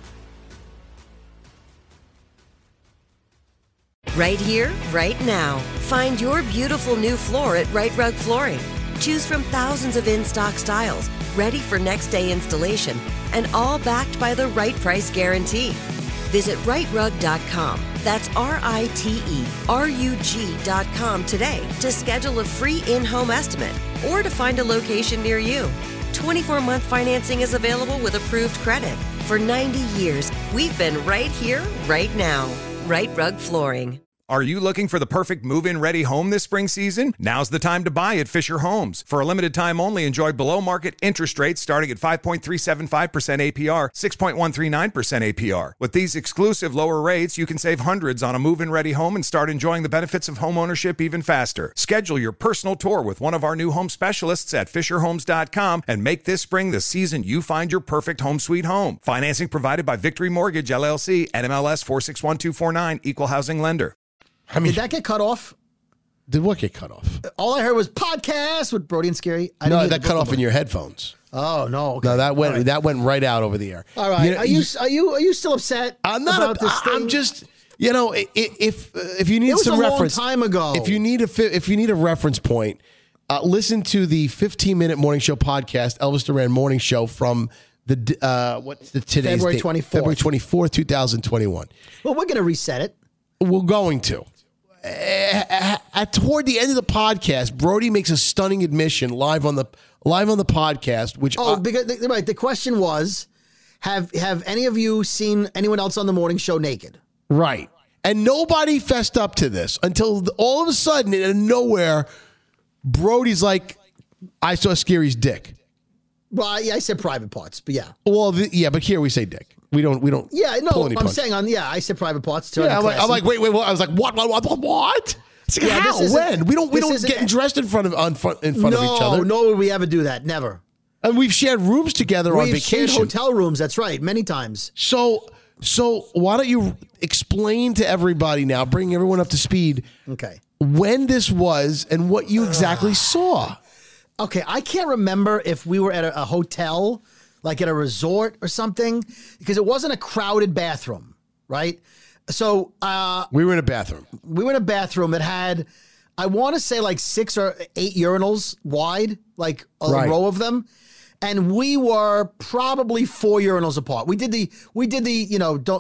Right here, right now. Find your beautiful new floor at Right Rug Flooring. Choose from thousands of in-stock styles, ready for next day installation, and all backed by the right price guarantee. Visit right rug dot com. That's R I T E R U G dot com today to schedule a free in-home estimate or to find a location near you. twenty-four month financing is available with approved credit. For ninety years, we've been right here, right now. Right Rug Flooring. Are you looking for the perfect move-in ready home this spring season? Now's the time to buy at Fisher Homes. For a limited time only, enjoy below-market interest rates starting at five point three seven five percent A P R, six point one three nine percent A P R. With these exclusive lower rates, you can save hundreds on a move-in ready home and start enjoying the benefits of home ownership even faster. Schedule your personal tour with one of our new home specialists at fisher homes dot com and make this spring the season you find your perfect home sweet home. Financing provided by Victory Mortgage, L L C, N M L S four six one two four nine, Equal Housing Lender. I mean, Did that get cut off? did what get cut off? All I heard was podcast with Brody and Scary. I No, didn't hear that the cut Brooklyn off in Boys. your headphones. Oh no! Okay. No, that went right. that went right out over the air. All right. You know, are you are you are you still upset? I'm not. about A, this I'm thing? just. You know, if if you need It was some a long reference, time ago. If you need a if you need a reference point, uh, listen to the fifteen minute morning show podcast, Elvis Duran Morning Show from the uh, what's the today's February date? twenty-fourth. February twenty-fourth, two thousand twenty-one. Well, we're going to reset it. We're going to. Uh, at toward the end of the podcast, Brody makes a stunning admission live on the live on the podcast. Which Oh, I, because right. The question was, have have any of you seen anyone else on the morning show naked? right, and nobody fessed up to this until all of a sudden, out of nowhere, Brody's like, "I saw Scary's dick." Well, I, I said private parts, but yeah, Well, the, yeah, but here we say dick. We don't. We don't. yeah. No, pull I'm any punches. saying on yeah, I said private parts too. Yeah, I'm like, I'm like, wait, wait, what? I was like, what, what, what, what? what? It's like, Yeah, how? this isn't- When? We don't. We this don't isn't- get dressed in front of on front in front no, of each other. no, would we ever do that? Never. And we've shared rooms together on We've shared vacation. hotel rooms. That's right, many times. So, so why don't you explain to everybody now, bring everyone up to speed, Okay. when this was and what you exactly saw? Okay, I can't remember if we were at a, a hotel, like at a resort or something, because it wasn't a crowded bathroom, right? So uh, We were in a bathroom. we were in a bathroom that had, I want to say like six or eight urinals wide, like a Right. row of them. And we were probably four urinals apart. We did the, we did the, you know, don't,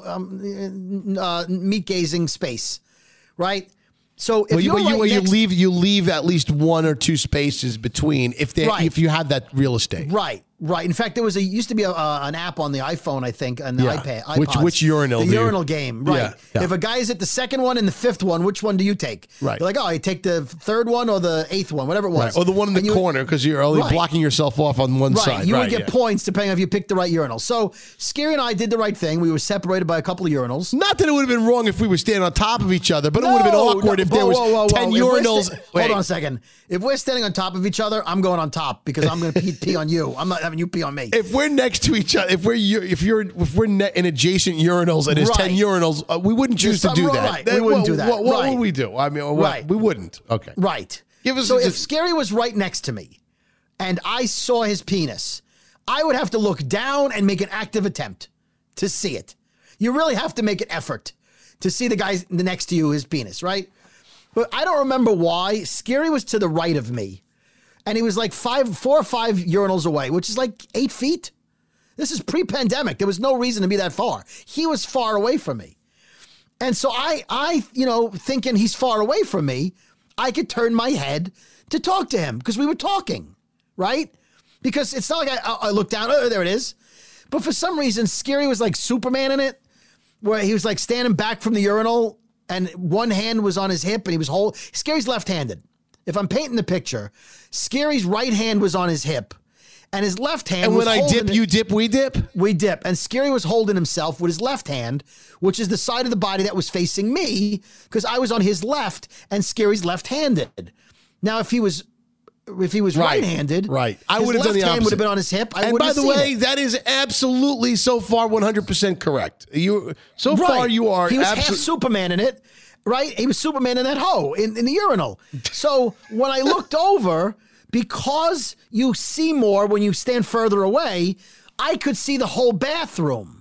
um, uh, meat gazing space, right? So if Well, you, you're well, you, right well, you next- leave you leave at least one or two spaces between if they Right. if you had that real estate. Right, right. In fact, there was a used to be a, uh, an app on the iPhone, I think, and the Yeah. iPad. Which- iPods. which urinal The do you- urinal game, right? Yeah, yeah. If a guy is at the second one and the fifth one, which one do you take? Right. You're like, oh, you take the third one or the eighth one, whatever it was. Right. Or the one in the And you- corner because you're only Right. blocking yourself off on one Right, side. you right, would get yeah. points depending on if you picked the right urinal. So Scary and I did the right thing. We were separated by a couple of urinals. Not that it would have been wrong if we were standing on top of each other, but it would have been No, awkward no, if there whoa, was whoa, whoa, ten whoa. If we're urinals. sta- Wait. Hold on a second. If we're standing on top of each other, I'm going on top because I'm going to pee, pee on you. I'm not having you pee on me. If we're next to each other, if we're u- if you're if we're ne- in adjacent urinals and there's ten Right. urinals, uh, we wouldn't choose There's to do something that. wrong, right. Then We wouldn't what, do that. What, what Right. would we do? I mean, what- Right. we wouldn't. Okay. Right. Give us so a- if Scary was right next to me and I saw his penis, I would have to look down and make an active attempt to see it. You really have to make an effort to see the guy next to you, his penis, right? But I don't remember why. Scary was to the right of me. And he was like five, four or five urinals away, which is like eight feet. This is pre-pandemic. There was no reason to be that far. He was far away from me. And so I, I, you know, thinking he's far away from me, I could turn my head to talk to him because we were talking, right? Because it's not like I, I looked down, oh, there it is. But for some reason, Scary was like Superman in it, where he was like standing back from the urinal and one hand was on his hip and he was whole. Scary's left-handed. If I'm painting the picture, Scary's right hand was on his hip and his left hand And was when I holding dip, it- you dip, we dip. we dip. And Scary was holding himself with his left hand, which is the side of the body that was facing me, because I was on his left and Scary's left-handed. Now, if he was if he was Right. right-handed, Right. I his would have done the left hand would opposite. have been on his hip. I And wouldn't by have the seen way, it. that is absolutely so far one hundred percent correct. You so far Right. you are He was abso- half Superman in it, right? He was Superman in that hole in, in the urinal. So when I looked over, because you see more when you stand further away, I could see the whole bathroom.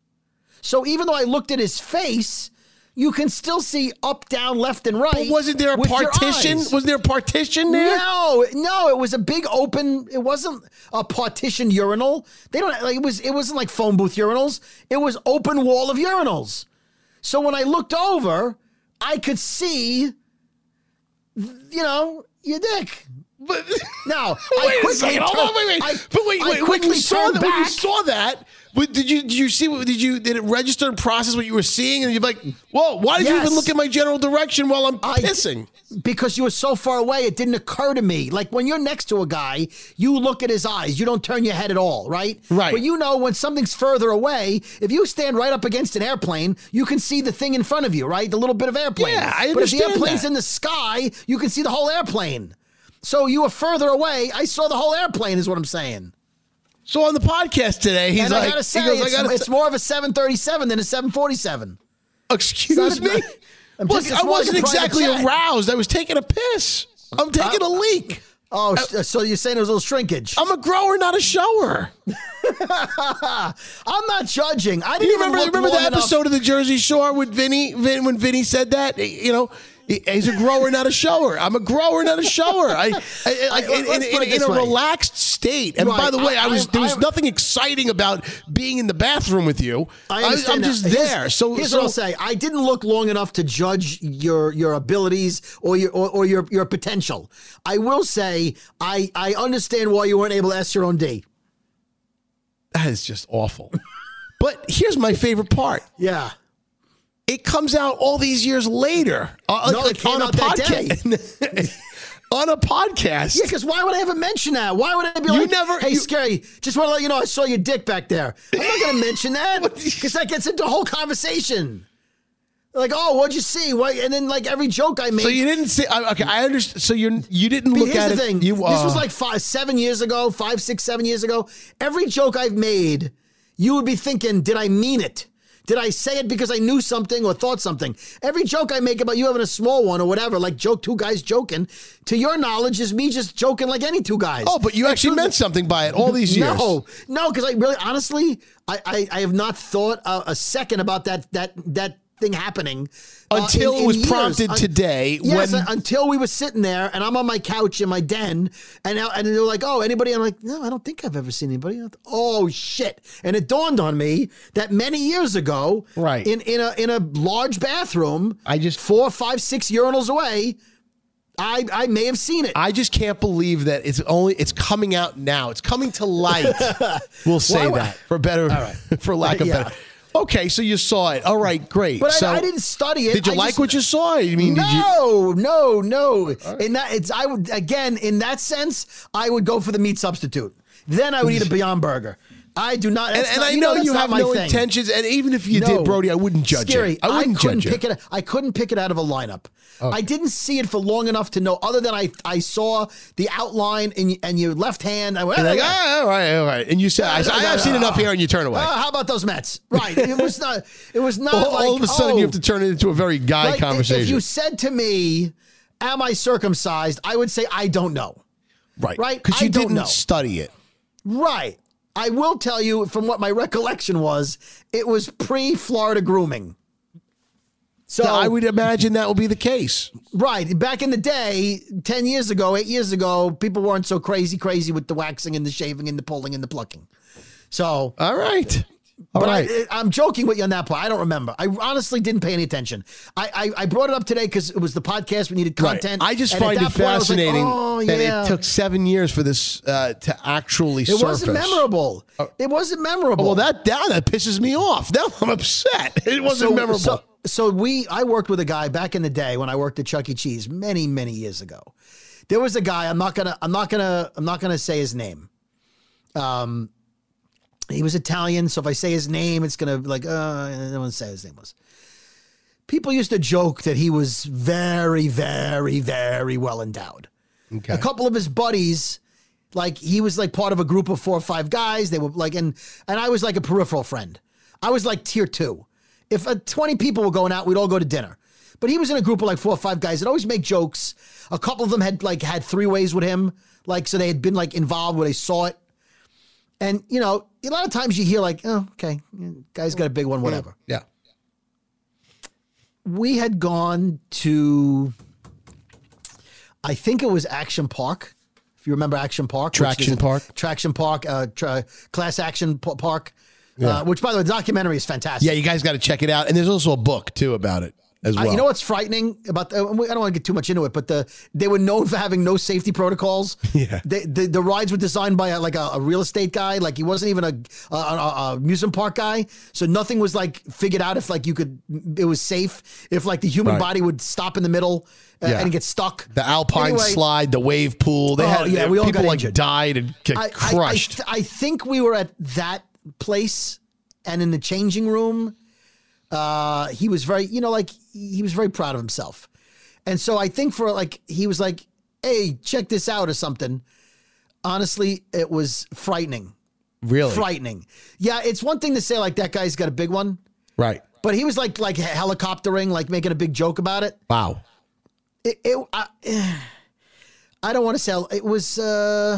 So even though I looked at his face, you can still see up, down, left, and right. But wasn't there a with your partition? eyes. Was there a partition there? No, no, it was a big open. It wasn't a partitioned urinal. They don't like it was. It wasn't like phone booth urinals. It was open wall of urinals. So when I looked over, I could see, you know, your dick. But Now, wait I a quickly second. Hold on, turned- wait, wait. I- but wait, I wait. When quickly you saw turned that, when you back. saw that, but did you did you see what did you did it register and process what you were seeing? And you're like, whoa, why did you Yes. even look at my general direction while I'm I- pissing? Because you were so far away, it didn't occur to me. Like when you're next to a guy, you look at his eyes. You don't turn your head at all, right? Right. But you know when something's further away, if you stand right up against an airplane, you can see the thing in front of you, right? The little bit of airplane. Yeah, I But if the understand airplane's that. in the sky, you can see the whole airplane. So you were further away. I saw the whole airplane is what I'm saying. So on the podcast today, he's and like, I gotta say, he goes, it's, I gotta it's more of a seven thirty-seven than a seven forty-seven. excuse It's not- me. I'm Look, just- it's I more like wasn't a private exactly jet. aroused. I was taking a piss. I'm taking a leak. Oh, uh, so you're saying there's a little shrinkage? I'm a grower, not a shower. I'm not judging. I didn't you even remember, look remember long the episode enough. of the Jersey Shore with Vinny, Vin, when Vinny said that? You know, he's a grower, not a shower. I'm a grower, not a shower. I, I, I, in, in, in, in a way. relaxed state. And Right. by the way, I, I- was I- there was I- nothing exciting about being in the bathroom with you. I I understand am that. just Here's- there. So here's so, what I'll say: I didn't look long enough to judge your your abilities or your or, or your your potential. I will say I I understand why you weren't able to S your own D. that is just awful. But here's my favorite part. Yeah. It comes out all these years later. Uh, No, like, it came on a out that podcast. On a podcast. Yeah, because why would I ever mention that? Why would I be You like, never- hey, you- Scary, just want to let you know I saw your dick back there. I'm not going to mention that because that gets into a whole conversation. Like, oh, what'd you see? What? And then, like, every joke I make. So you didn't see? I- Okay, I understand. So you you didn't But look here's at the it. thing. You, this was uh, like five, seven years ago, five, six, seven years ago. Every joke I've made, you would be thinking, did I mean it? Did I say it because I knew something or thought something? Every joke I make about you having a small one or whatever, like joke two guys joking, to your knowledge is me just joking like any two guys. Oh, but you actually meant something by it all these years. No, no, because I really, honestly, I, I, I have not thought a, a second about that that that thing happening uh, Until in- it in was years. prompted Un- today Yes, when- until we were sitting there and I'm on my couch in my den and and they're like, oh, anybody? I'm like, no, I don't think I've ever seen anybody. Oh shit! And it dawned on me that many years ago, Right. in in a in a large bathroom, I just- four, five, six urinals away. I, I may have seen it. I just can't believe that it's only it's coming out now. It's coming to light. We'll say Why- that for better, right. for lack of Yeah. better. Okay, so you saw it. All right, great. But I- so I didn't study it. Did you I like just- what you saw? I mean, did you? No, no, no. In that, it's I would again in that sense, I would go for the meat substitute. Then I would eat a Beyond Burger. I do not. And, that's and not- I you know, that's you not have my no thing. intentions. And even if you No. did, Brody, I wouldn't judge Scary, it. I wouldn't couldn't judge pick it. it. I couldn't pick it out of a lineup. I didn't see it for long enough to know. Other than I, I saw the outline and and your left hand. I went, And like, "Ah, ah, all right, all right. And you said, I, I, I've seen enough here, and you turn away. ah, how about those Mets? Right. It was not. It was not all, like all of a sudden, oh, you have to turn it into a very guy like, conversation. If you said to me, "Am I circumcised?" I would say, "I don't know." right. right, Because you I don't didn't know. study it. Right. I will tell you from what my recollection was, it was pre-Florida grooming. So Yeah, I would imagine that will be the case. right, back in the day, ten years ago, eight years ago, people weren't so crazy, crazy with the waxing and the shaving and the pulling and the plucking. So, All right. All but right. I, I'm joking with you on that part. I don't remember. I honestly didn't pay any attention. I I, I brought it up today because it was the podcast. We needed Right. content. I just And at find it that point, I was like, fascinating oh, that yeah. it took seven years for this uh, to actually It surface. wasn't memorable. It wasn't memorable. Well, that now that pisses me off. Now I'm upset. It wasn't memorable. So, so we, I worked with a guy back in the day when I worked at Chuck E. Cheese many, many years ago. There was a guy. I'm not gonna. I'm not gonna. I'm not gonna say his name. Um, he was Italian, so if I say his name, it's gonna be like. Uh, I don't want to say his name was. People used to joke that he was very, very, very well endowed. okay. A couple of his buddies, like he was like part of a group of four or five guys. They were like, and and I was like a peripheral friend. I was like tier two. If uh, twenty people were going out, we'd all go to dinner. But he was in a group of like four or five guys that always make jokes. A couple of them had like had three ways with him, like so they had been like involved where they saw it. And you know, a lot of times you hear like, oh, okay, guy's got a big one, whatever. Yeah. We had gone to, I think it was Action Park. If you remember Action Park. which Traction is- Park. Traction Park, uh, tra- Class Action P- Park, Yeah. uh, which, by the way, the documentary is fantastic. Yeah, you guys got to check it out. And there's also a book, too, about it as Uh, well. you know what's frightening about the, I don't want to get too much into it, but the they were known for having no safety protocols. Yeah. They, the the rides were designed by a, like a, a real estate guy. Like he wasn't even a, a, a, a amusement park guy. So nothing was like figured out if like you could, it was safe. If like the human Right. body would stop in the middle uh, Yeah. and get stuck. The Alpine Anyway, slide, the wave pool. They Oh, had yeah, we all people got like injured. died and get I, I- crushed. I, th- I think we were at that place and in the changing room. Uh, he was very, you know, like he was very proud of himself. And so I think for like, he was like, hey, check this out or something. Honestly, it was frightening. really? Frightening. Yeah, it's one thing to say like that guy's got a big one, Right. but he was like like helicoptering, like making a big joke about it. Wow. It, it I, I don't want to say it was. Uh,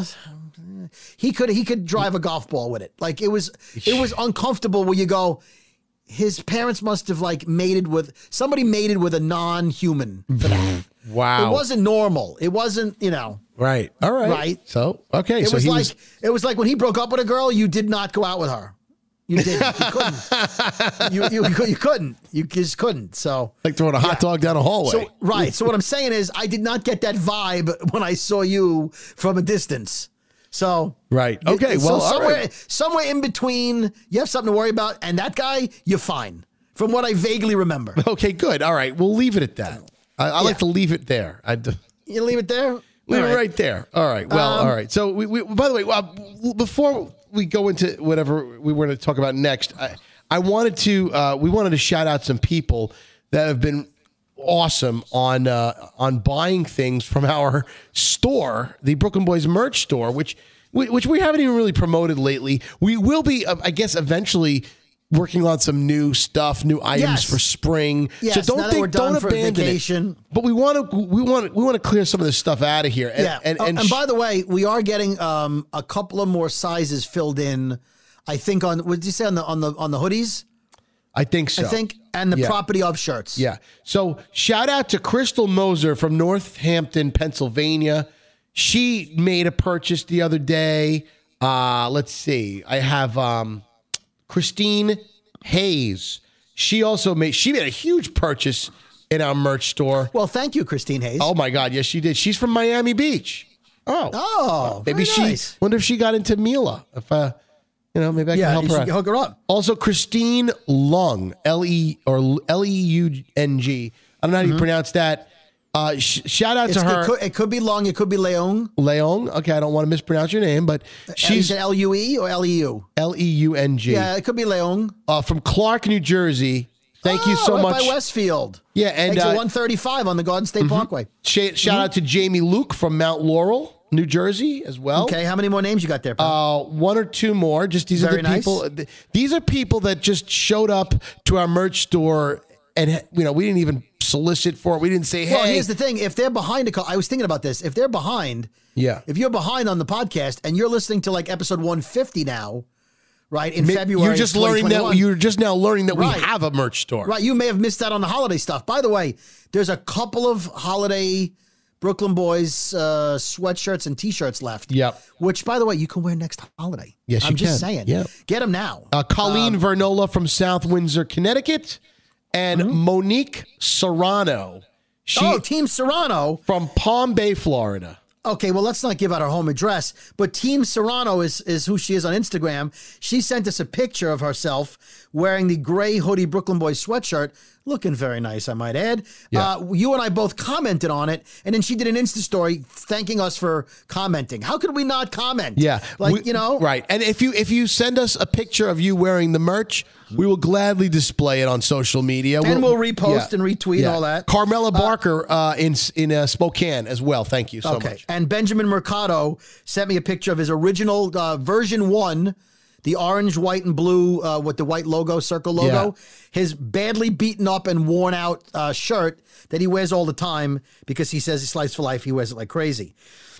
he could he could drive a golf ball with it. Like it was it was uncomfortable where you go. His parents must have like mated with somebody mated with a non-human for that. Wow. It wasn't normal. It wasn't, you know. Right. All right. Right. So, okay. It so was he like was... it was like when he broke up with a girl, you did not go out with her. You didn't. You couldn't. you, you, you couldn't. You just couldn't. So like throwing a hot yeah. dog down a hallway. So, right. So what I'm saying is I did not get that vibe when I saw you from a distance. So right. Okay. So well, somewhere, all right. somewhere in between, you have something to worry about, and that guy, you're fine. From what I vaguely remember. Okay. Good. All right. We'll leave it at that. I, I yeah. like to leave it there. I d- you leave it there. Leave all it right. right there. All right. Well. Um, all right. So we, we. By the way, uh, before we go into whatever we were going to talk about next, I, I wanted to. Uh, we wanted to shout out some people that have been awesome on uh, on buying things from our store, the Brooklyn Boys merch store, which which we haven't even really promoted lately. We will be, uh, I guess, eventually working on some new stuff, new items yes. for spring. Yes, so don't now that think, we're done don't for abandon vacation. it. But we want to, we want, we want to clear some of this stuff out of here. And, yeah, and, and, and, and sh- by the way, we are getting um, a couple of more sizes filled in. I think on what did you say on the on the on the hoodies? I think so. I think and the yeah. property of shirts. Yeah. So shout out to Crystal Moser from Northampton, Pennsylvania. She made a purchase the other day. Uh, let's see. I have um, Christine Hayes. She also made she made a huge purchase in our merch store. Well, thank you, Christine Hayes. Oh my God, yes, she did. She's from Miami Beach. Oh, oh, maybe she. Nice. Wonder if she got into Mila. If uh, you know, maybe I yeah, can help you her should out. hook her up. Also, Christine Lung, L E or L E U N G. I don't know how Mm-hmm. you pronounce that. Uh, sh- shout out It's, to her. It could, it could be Long. It could be Leung. Leung. Okay, I don't want to mispronounce your name, but she's L U E or L E U? L E U N G. Yeah, it could be Leung. Uh, from Clark, New Jersey. Thank oh, you so right much. by Westfield. Yeah, and Exit uh, one thirty-five on the Garden State mm-hmm. Parkway. Sh- shout mm-hmm. out to Jamie Luke from Mount Laurel, New Jersey, as well. Okay, how many more names you got there, pal? Uh, one or two more. Just these Very are the nice. people. Th- these are people that just showed up to our merch store, and you know we didn't even solicit for it. We didn't say, "Hey." Well, here's the thing: if they're behind a call, I was thinking about this. If they're behind, yeah. If you're behind on the podcast and you're listening to like episode one fifty now, right in May- February, you're just learning that you're just now learning that right. we have a merch store. Right, you may have missed out on the holiday stuff. By the way, there's a couple of holiday Brooklyn Boys uh, sweatshirts and T-shirts left. Yep. Which, by the way, you can wear next holiday. Yes, I'm you just can. saying. Yep. Get them now. Uh, Colleen Um, Vernola from South Windsor, Connecticut, and Mm-hmm. Monique Serrano. She, oh, Team Serrano. From Palm Bay, Florida. Okay, well, let's not give out her home address, but Team Serrano is, is who she is on Instagram. She sent us a picture of herself wearing the gray hoodie Brooklyn Boys sweatshirt, looking very nice, I might add. Yeah. Uh, you and I both commented on it, and then she did an Insta story thanking us for commenting. How could we not comment? Yeah. Like, We- you know. Right. And if you if you send us a picture of you wearing the merch, we will gladly display it on social media. And we'll repost and retweet yeah. all that. Carmela Barker uh, in in uh, Spokane as well. Thank you so okay. much. And Benjamin Mercado sent me a picture of his original uh, version one, the orange, white, and blue uh, with the white logo, circle logo. Yeah. His badly beaten up and worn out uh, shirt that he wears all the time because he says he slides for life. He wears it like crazy.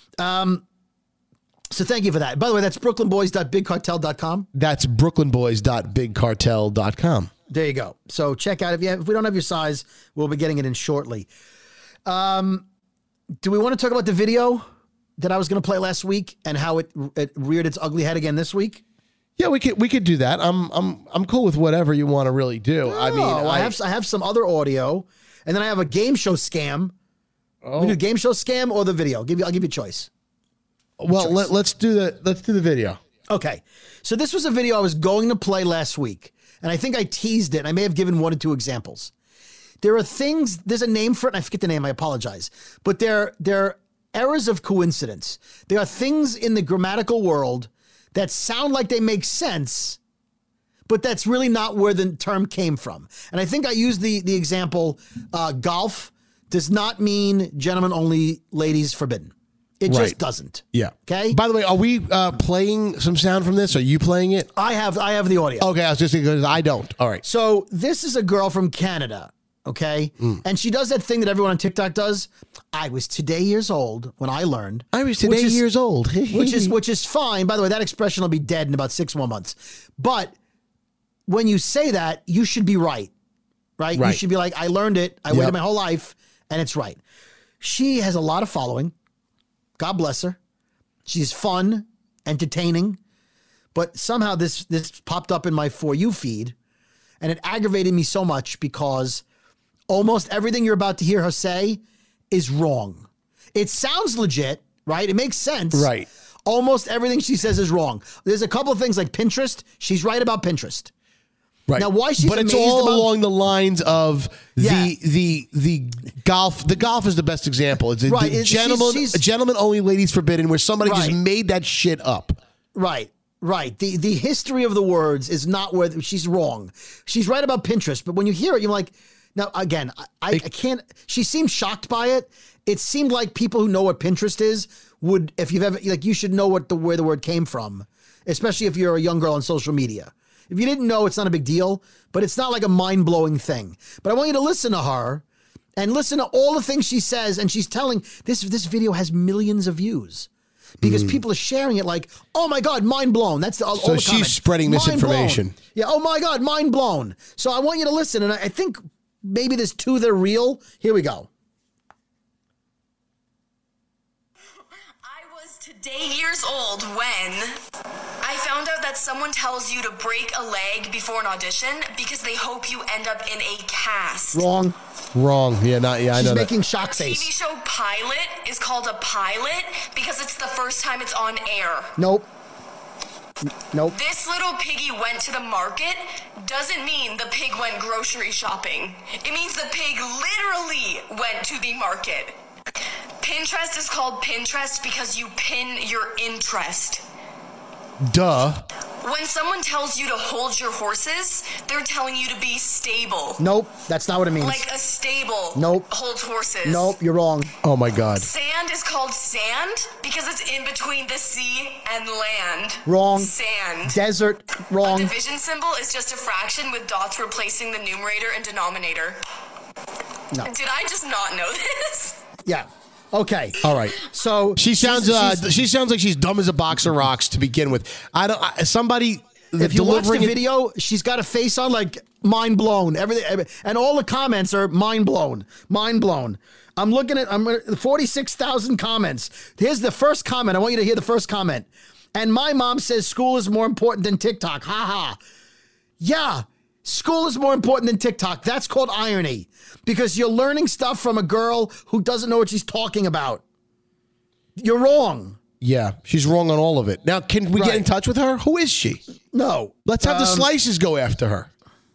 Um, so thank you for that. By the way, that's brooklyn boys dot big cartel dot com. That's brooklyn boys dot big cartel dot com. There you go. So check out if you have, if we don't have your size, we'll be getting it in shortly. Um, do we want to talk about the video that I was going to play last week and how it it reared its ugly head again this week? Yeah, we could we could do that. I'm I'm I'm cool with whatever you want to really do. I mean, Oh, I, I have I have some other audio, and then I have a game show scam. Oh. We do game show scam or the video. I'll give you I'll give you a choice. Well, let, let's do the let's do the video. Okay, so this was a video I was going to play last week, and I think I teased it. And I may have given one or two examples. There are things. There's a name for it, and I forget the name. I apologize, but there there are errors of coincidence. There are things in the grammatical world that sound like they make sense, but that's really not where the term came from. And I think I used the the example: uh, golf does not mean gentlemen only, ladies forbidden. It Right. just doesn't. Yeah. Okay. By the way, are we uh, playing some sound from this? Are you playing it? I have I have the audio. Okay, I was just because I don't. All right. So this is a girl from Canada. Okay? Mm. And she does that thing that everyone on TikTok does. I was today years old when I learned. I was today which is- years old. which is which is fine. By the way, that expression will be dead in about six more months. But when you say that, you should be right. Right? Right. You should be like, I learned it. I Yep. waited my whole life, and it's right. She has a lot of following. God bless her. She's fun, entertaining. But somehow this this popped up in my For You feed, and it aggravated me so much because almost everything you're about to hear her say is wrong. It sounds legit, right? It makes sense. Right. Almost everything she says is wrong. There's a couple of things like Pinterest. She's right about Pinterest. Right. Now, why she's but it's amazed all about- along the lines of Yeah. the the the golf. The golf is the best example. It's a, Right, the it's- she's- gentleman, she's- gentlemen only, ladies forbidden, where somebody just Right. made that shit up. Right, right. The the history of the words is not where she's wrong. She's right about Pinterest, but when you hear it, you're like, now again, I, I, I can't. She seemed shocked by it. It seemed like people who know what Pinterest is would, if you've ever, like, you should know what the where the word came from, especially if you're a young girl on social media. If you didn't know, it's not a big deal, but it's not like a mind blowing thing. But I want you to listen to her and listen to all the things she says, and she's telling this. This video has millions of views. Because people are sharing it like, oh my God, mind blown. That's the, all, So all the she's comments. spreading Mind misinformation. blown. Yeah, oh my God, mind blown. So I want you to listen, and I, I think maybe there's two that are real. Here we go. I was today years old when I found out that someone tells you to break a leg before an audition because they hope you end up in a cast. Wrong. Wrong. Yeah, not yeah. I She's know making that. shock T V face. show Pilot is called a pilot because it's the first time it's on air. Nope. N- Nope. This little piggy went to the market doesn't mean the pig went grocery shopping. It means the pig literally went to the market. Pinterest is called Pinterest because you pin your interest. Duh. When someone tells you to hold your horses, they're telling you to be stable. Nope. That's not what it means. Like a stable Nope. holds horses. Nope. You're wrong. Oh my God. Sand is called sand because it's in between the sea and land. Wrong. Sand. Desert. Wrong. Division symbol is just a fraction with dots replacing the numerator and denominator. No. Did I just not know this? Yeah. Okay. All right. So She sounds. she's- Uh, she's- she sounds like she's dumb as a box of rocks to begin with. I don't. I, somebody. if you watch the delivering it- video, she's got a face on like mind blown. Everything, every- and all the comments are mind blown, mind blown. I'm looking at. I'm forty-six thousand comments. Here's the first comment. I want you to hear the first comment. And my mom says school is more important than TikTok. Ha ha. Yeah. School is more important than TikTok. That's called irony because you're learning stuff from a girl who doesn't know what she's talking about. You're wrong. Yeah, she's wrong on all of it. Now, can we get Right. in touch with her? Who is she? No. Let's have the Um, slices go after her.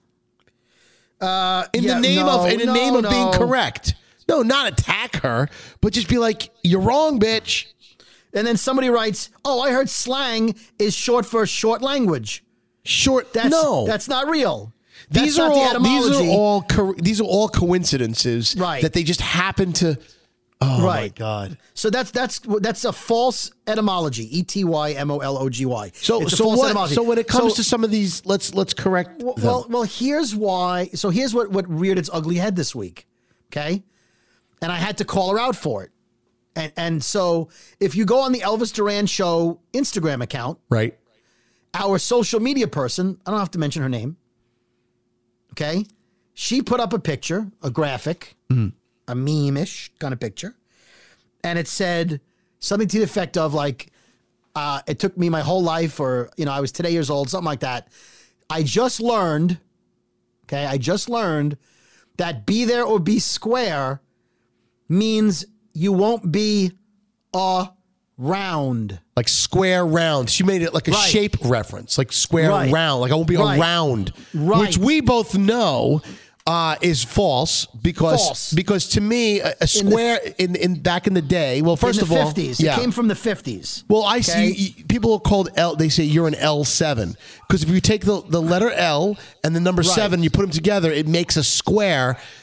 Uh, In yeah, the name no, of in the no, name of being no. correct. No, not attack her, but just be like, you're wrong, bitch. And then somebody writes, "Oh, I heard slang is short for short language." Short. That's no, that's not real. That's these are not the all these are etymology. all co- these are all coincidences, Right. That they just happen to. Oh my Right. God. So that's that's that's a false etymology. E T Y M O L O G Y. So It's a so false what? etymology. So when it comes So- to some of these, let's let's correct well, them. well, well, here's why. So here's what what reared its ugly head this week. Okay, and I had to call her out for it. And and so if you go on the Elvis Duran Show Instagram account, right. our social media person, I don't have to mention her name. Okay, she put up a picture, a graphic, a meme-ish kind of picture, and it said something to the effect of like, uh, "It took me my whole life," or you know, "I was today years old," something like that. I just learned, okay, I just learned that "be there or be square" means you won't be around. Like square round. She made it like a Right. shape reference, like square Right. round. Like I won't be Right. around, Right. which we both know uh, is false because False. because to me a, a square in, in back in the day. Well, first in the of all, fifties. yeah. It came from the fifties. Well, I Okay? see y- people are called L. They say you're an L seven because if you take the, the letter L and the number Right. seven, you put them together, it makes a square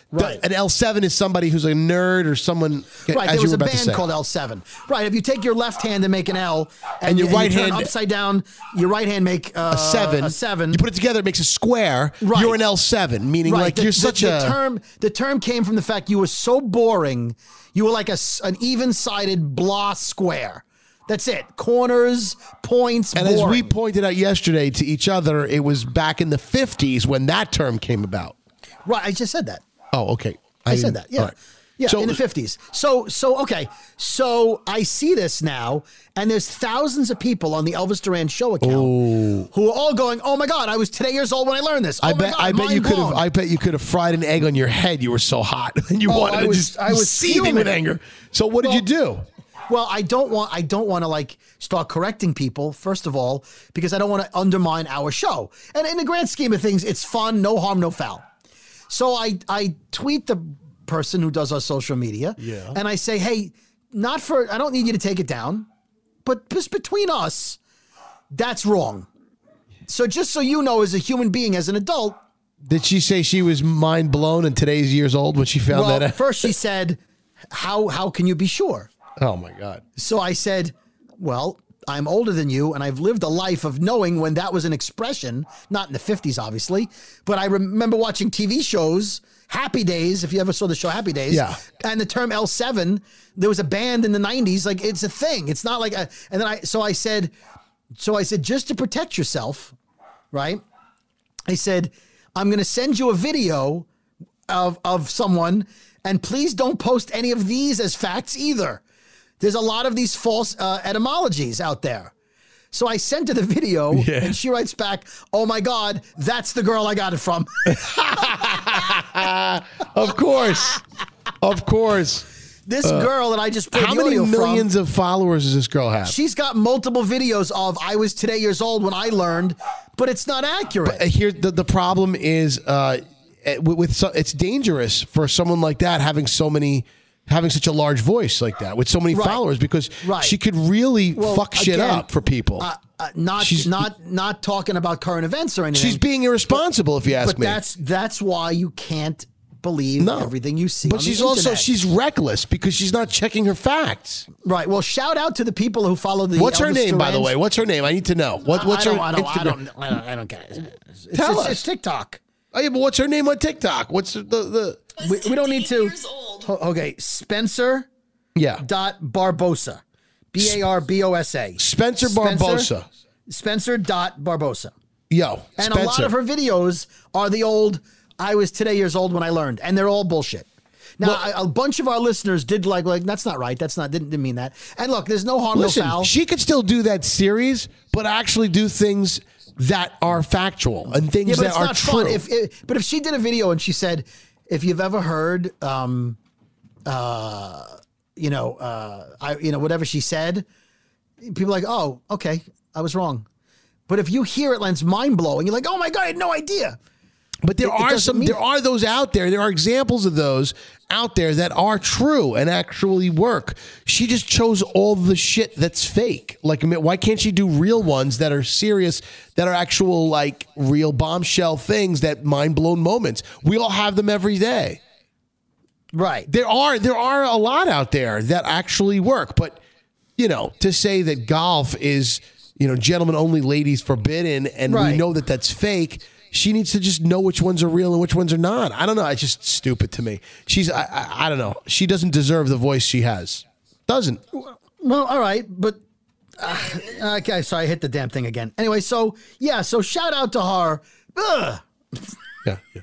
Right. The, an L seven is somebody who's a nerd or someone. Right, as there you was were a about to band say. called L seven. Right, if you take your left hand and make an L, and, And your you, right and you turn hand- upside down, your right hand make uh, a seven. A seven. You put it together, it makes a square. Right. You're an L seven, meaning Right, like the, you're the- such the a. term. The term came from the fact you were so boring. You were like a s an even-sided blah square. That's it. Corners, points, And as we boring. pointed out yesterday to each other, it was back in the fifties when that term came about. Right, I just said that. Oh, okay. I, didn't- said that. Yeah. all right. Yeah, So- in the fifties. So, so okay. So I see this now, and there's thousands of people on the Elvis Duran show account who are all going, "Oh my God, I was today years old when I learned this." Oh I my bet. God, I bet mind you could have. blown." I bet you could have fried an egg on your head. You were so hot, and you Oh, wanted I to was- just I was seething fuming. with anger. So what did Well- you do? Well, I don't want. I don't want to like start correcting people. First of all, because I don't want to undermine our show. And in the grand scheme of things, it's fun, no harm, no foul. So I I tweet the person who does our social media, Yeah. and I say, hey, not for. I don't need you to take it down, but just between us, that's wrong. So just so you know, as a human being, as an adult, Did she say she was mind blown and today's years old when she found well, that out? first she said, how how can you be sure? Oh my God. So I said, well, I'm older than you, and I've lived a life of knowing when that was an expression, not in the fifties, obviously, but I remember watching T V shows, Happy Days, if you ever saw the show Happy Days. Yeah. And the term L seven, there was a band in the nineties, like it's a thing. It's not like a, and then I, so I said, so I said, just to protect yourself, right? I said, I'm going to send you a video of, of someone, and please don't post any of these as facts either. There's a lot of these false uh, etymologies out there. So I sent her the video, Yeah. and she writes back, oh my God, that's the girl I got it from. Of course. Of course. This girl that I just played How the many audio millions from, of followers does this girl have? she's got multiple videos of I was today years old when I learned, but it's not accurate. Uh, Here, the, the problem is uh, eh, with, with so, it's dangerous for someone like that having so many, having such a large voice like that with so many Right. followers because Right. she could really Well, fuck shit again, up for people. Uh, uh, not She's- not not talking about current events or anything. She's being irresponsible, if you ask but me. that's that's why you can't believe No. everything you see. But on she's the also internet. she's reckless because she's not checking her facts. Right. Well, shout out to the people who follow the. What's her Elvis name, by the Duran's- way? What's her name? I need to know. What, what's I her don't, I don't, I Instagram? don't, I don't, I don't get it. It's, Tell it's, us. it's TikTok. Oh, yeah, but what's her name on TikTok? What's the the? We, we don't need to. Ho- Okay, Spencer Yeah, dot Barbosa, B A R B O S A. Spencer Barbosa. Spencer dot Barbosa. Yo, And Spencer. a lot of her videos are the old, I was today years old when I learned, and they're all bullshit. Now, a, a bunch of our listeners did like, like that's not right. That's not, didn't, didn't mean that. And look, there's no harm, Listen, no foul. she could still do that series, but actually do things that are factual and things Yeah, but that it's are not true. fun. If, if but if she did a video and she said, if you've ever heard, um, uh, you know, uh, I, you know, whatever she said, people are like, oh, okay, I was wrong. But if you hear it and it's mind blowing, you're like, oh my God, I had no idea. But there It- it are doesn't some, mean- there are those out there. There are examples of those out there that are true and actually work. She just chose all the shit that's fake. Like, I mean, why can't she do real ones that are serious, that are actual, like, real bombshell things, that mind blown moments? We all have them every day. Right. There are there are a lot out there that actually work, but you know, to say that golf is, you know, gentlemen only, ladies forbidden, and we Right. know that that's fake. She needs to just know which ones are real and which ones are not. I don't know. It's just stupid to me. She's I, I, I don't know. She doesn't deserve the voice she has. Doesn't. Well, all right, but uh, okay. So I hit the damn thing again. Anyway, so yeah, so shout out to her. Ugh. Yeah. yeah.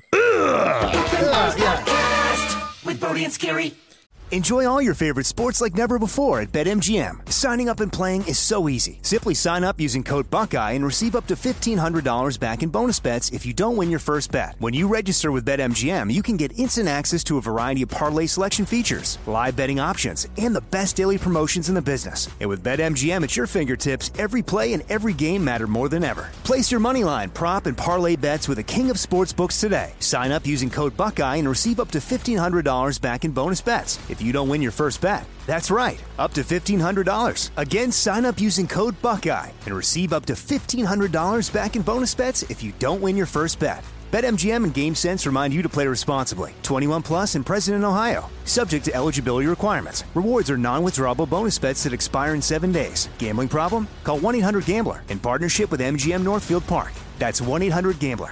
Ugh, yeah. Podcast with Brody and Scary. Enjoy all your favorite sports like never before at BetMGM. Signing up and playing is so easy. Simply sign up using code Buckeye and receive up to fifteen hundred dollars back in bonus bets if you don't win your first bet. When you register with BetMGM, you can get instant access to a variety of parlay selection features, live betting options, and the best daily promotions in the business. And with BetMGM at your fingertips, every play and every game matter more than ever. Place your moneyline, prop, and parlay bets with the king of sportsbooks today. Sign up using code Buckeye and receive up to fifteen hundred dollars back in bonus bets. if you don't win your first bet. That's right, up to fifteen hundred dollars. Again, sign up using code Buckeye and receive up to fifteen hundred dollars back in bonus bets if you don't win your first bet. BetMGM and GameSense remind you to play responsibly. twenty-one plus and present in Ohio. Subject to eligibility requirements. Rewards are non-withdrawable bonus bets that expire in seven days. Gambling problem? Call one eight hundred gambler in partnership with M G M Northfield Park. That's one eight hundred gambler.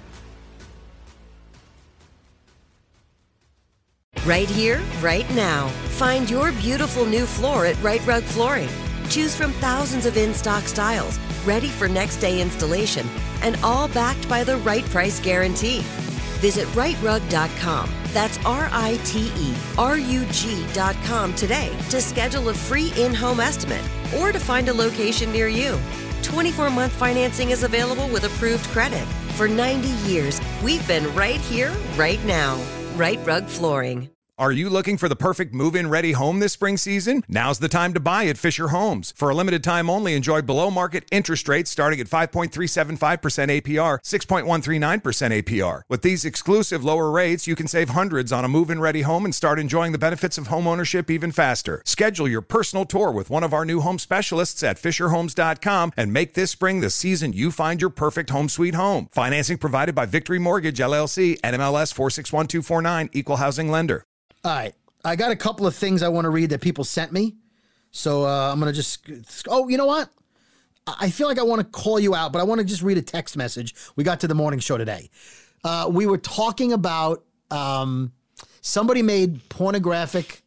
Right here, right now. Find your beautiful new floor at Right Rug Flooring. Choose from thousands of in-stock styles, ready for next day installation, and all backed by the right price guarantee. Visit right rug dot com. That's R I T E R U G dot com today to schedule a free in-home estimate or to find a location near you. twenty-four month financing is available with approved credit. For ninety years, we've been right here, right now. Right Rug Flooring. Are you looking for the perfect move-in ready home this spring season? Now's the time to buy at Fisher Homes. For a limited time only, enjoy below-market interest rates starting at five point three seven five percent A P R, six point one three nine percent A P R. With these exclusive lower rates, you can save hundreds on a move-in ready home and start enjoying the benefits of home ownership even faster. Schedule your personal tour with one of our new home specialists at fisher homes dot com and make this spring the season you find your perfect home sweet home. Financing provided by Victory Mortgage, L L C, N M L S four six one two four nine, Equal Housing Lender. All right. I got a couple of things I want to read that people sent me. So uh, I'm going to just... Oh, you know what? I feel like I want to call you out, but I want to just read a text message we got to the morning show today. Uh, we were talking about... Um, somebody made pornographic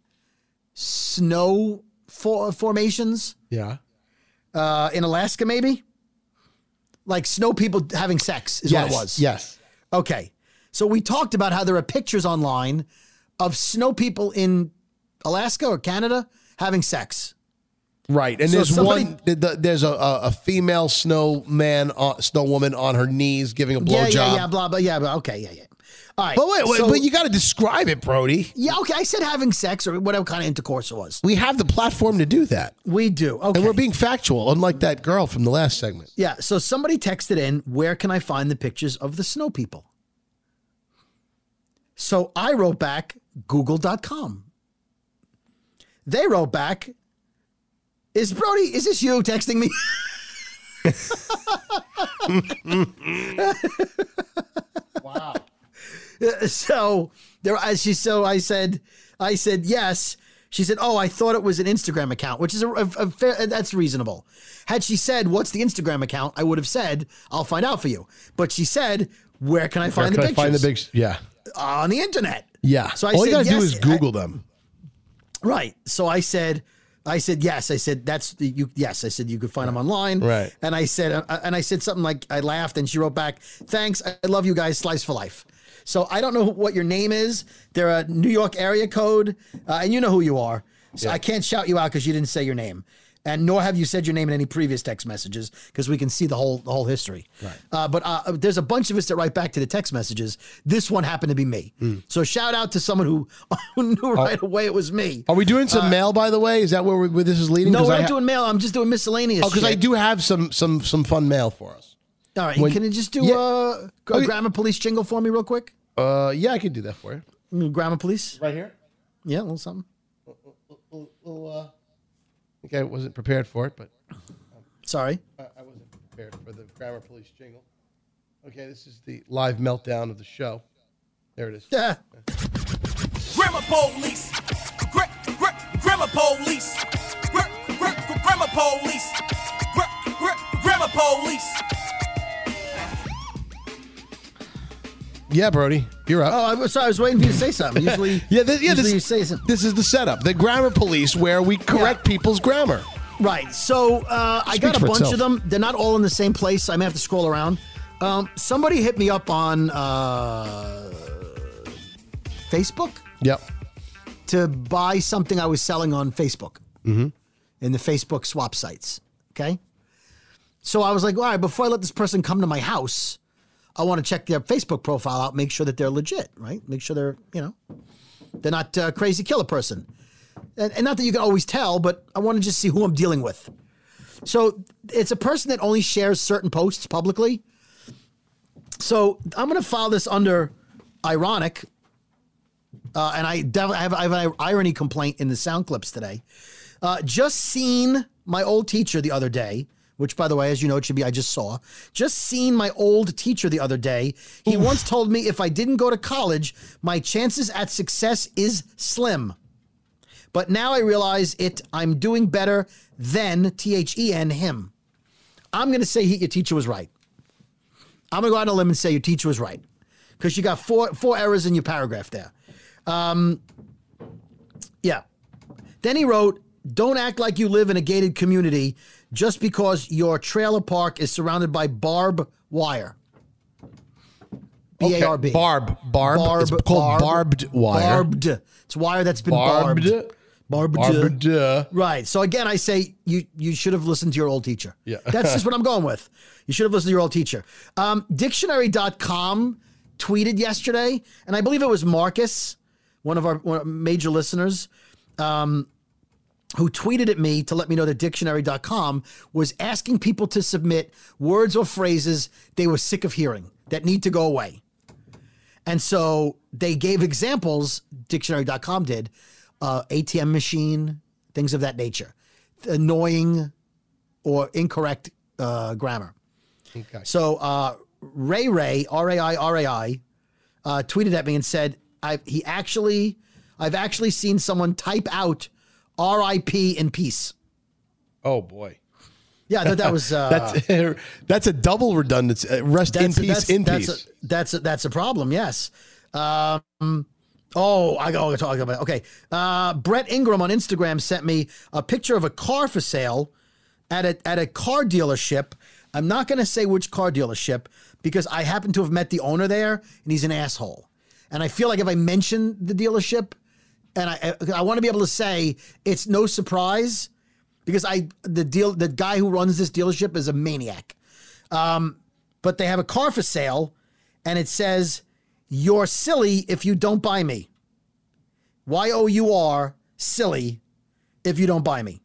snow for- formations. Yeah. Uh, in Alaska, maybe? Like snow people having sex is yes, what it was. Yes. Okay. So we talked about how there are pictures online of snow people in Alaska or Canada having sex. Right. And So there's somebody- one, the, there's a, a, a female snowman, uh, snow woman on her knees giving a Yeah, blowjob. yeah, yeah, blah, blah, yeah, but okay, yeah, yeah. All right. But wait, wait so- but you got to describe it, Brody. Yeah, okay, I said having sex or whatever kind of intercourse it was. We have the platform to do that. We do, okay. And we're being factual, unlike that girl from the last segment. Yeah, so somebody texted in, where can I find the pictures of the snow people? So I wrote back, google dot com. They wrote back, is Brody, is this you texting me? Wow. So there, as she, so I said, I said, yes. She said, oh, I thought it was an Instagram account, which is a, a, a fair, that's reasonable. Had she said, what's the Instagram account? I would have said, I'll find out for you. But she said, where can I find Where the can I pictures? find the big, yeah. On the internet. Yeah. So I All said, you got to yes, do is Google I- them. Right. So I said, I said, yes. I said, that's the, you, yes. I said, you could find them online. Right. And I said, uh, and I said something like, I laughed and she wrote back, thanks. I love you guys. Slice for life. So I don't know what your name is. They're a New York area code. Uh, and you know who you are. So Yeah. I can't shout you out because you didn't say your name. And nor have you said your name in any previous text messages because we can see the whole the whole history. Right. Uh, but uh, there's a bunch of us that write back to the text messages. This one happened to be me. Mm. So shout out to someone who, who knew right away it was me. Are we doing some mail, by the way? Is that where, we, where this is leading? No, 'Cause we're I not ha- doing mail. I'm just doing miscellaneous. Oh, because I shit. do have some some some fun mail for us. All right, when- can you just do Yeah. uh, a Okay. grammar police jingle for me real quick? Uh, yeah, I can do that for you. Mm, Grammar police? Right here. Yeah, a little something. Little, uh, I think I wasn't prepared for it, but Sorry. I, I wasn't prepared for the grammar police jingle. Okay, this is the live meltdown of the show. There it is. Yeah. Grammar police. Gra- gra- grammar police. Gra- gra- grammar police. Gra- gra- grammar police. Yeah, Brody, you're up. Oh, I was sorry. I was waiting for you to say something. Usually, yeah, this, yeah. usually This, you say something. this is the setup. The grammar police, where we correct people's grammar. Right. So uh, I got Speaks a for bunch itself. of them. They're not all in the same place. I may have to scroll around. Um, somebody hit me up on uh, Facebook Yep. to buy something I was selling on Facebook Mm-hmm. in the Facebook swap sites. Okay. So I was like, all right, before I let this person come to my house, I want to check their Facebook profile out, make sure that they're legit, right? Make sure they're, you know, they're not a crazy killer person. And, and not that you can always tell, but I want to just see who I'm dealing with. So it's a person that only shares certain posts publicly. So I'm going to file this under ironic uh, and I, definitely have, I have an irony complaint in the sound clips today. Uh, just seen my old teacher the other day, which, by the way, as you know, it should be I just saw. Just seen my old teacher the other day. He Oof. once told me if I didn't go to college, my chances at success is slim. But now I realize it. I'm doing better than T H E N him. I'm going to say he, your teacher was right. I'm going to go out on a limb and say your teacher was right. Because you got four four errors in your paragraph there. Um, yeah. Then he wrote, don't act like you live in a gated community just because your trailer park is surrounded by barbed wire. B A R B. Okay. Barb. Barb. Barb. It's called barb, barbed wire. Barbed. It's wire that's been barbed. Barbed. Barbed. Barbed. Right. So again, I say you you should have listened to your old teacher. Yeah. That's just what I'm going with. You should have listened to your old teacher. Um, dictionary dot com tweeted yesterday, and I believe it was Marcus, one of our, one of our major listeners, um, who tweeted at me to let me know that dictionary dot com was asking people to submit words or phrases they were sick of hearing that need to go away. And so they gave examples, dictionary dot com did, uh, A T M machine, things of that nature, annoying or incorrect uh, grammar. Okay. So uh, Ray Ray, R A I R A I, uh, tweeted at me and said, I, he actually, I've actually seen someone type out R I P in peace. Oh, boy. Yeah, I thought that was... Uh, that's, that's a double redundancy. Uh, rest in peace, that's, in that's peace. A, that's, a, that's a problem, yes. Um, oh, I got to talk about it. Okay. Uh, Brett Ingram on Instagram sent me a picture of a car for sale at a, at a car dealership. I'm not going to say which car dealership because I happen to have met the owner there, and he's an asshole. And I feel like if I mention the dealership, and I I want to be able to say it's no surprise because I the deal the guy who runs this dealership is a maniac. Um, but they have a car for sale, and it says, "You're silly if you don't buy me." Y O U R silly if you don't buy me.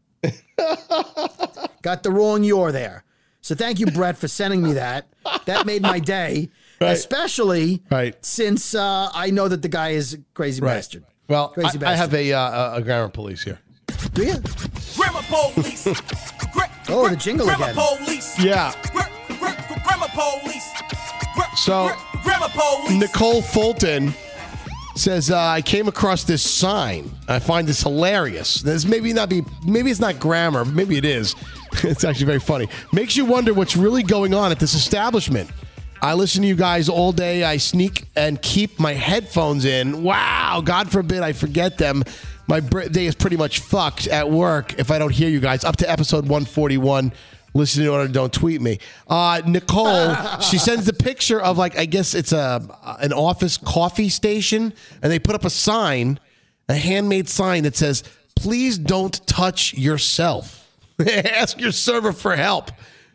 Got the wrong "you're" there. So thank you, Brett, for sending me that. That made my day, right. Especially right. since uh, I know that the guy is a crazy right. bastard. Well, crazy I, bastard. I have a, uh, a grammar police here. Do you? Grammar police. Oh, the jingle grammar again. Police. Yeah. Grammar police. So, grammar police. Nicole Fulton says, uh, I came across this sign. I find this hilarious. This maybe not be, maybe it's not grammar. Maybe it is. It's actually very funny. Makes you wonder what's really going on at this establishment. I listen to you guys all day. I sneak and keep my headphones in. Wow. God forbid I forget them. My day is pretty much fucked at work if I don't hear you guys. Up to episode one forty-one. Listen in order, don't tweet me. Uh, Nicole, she sends a picture of, like, I guess it's a an office coffee station, and they put up a sign, a handmade sign that says, please don't touch yourself. Ask your server for help.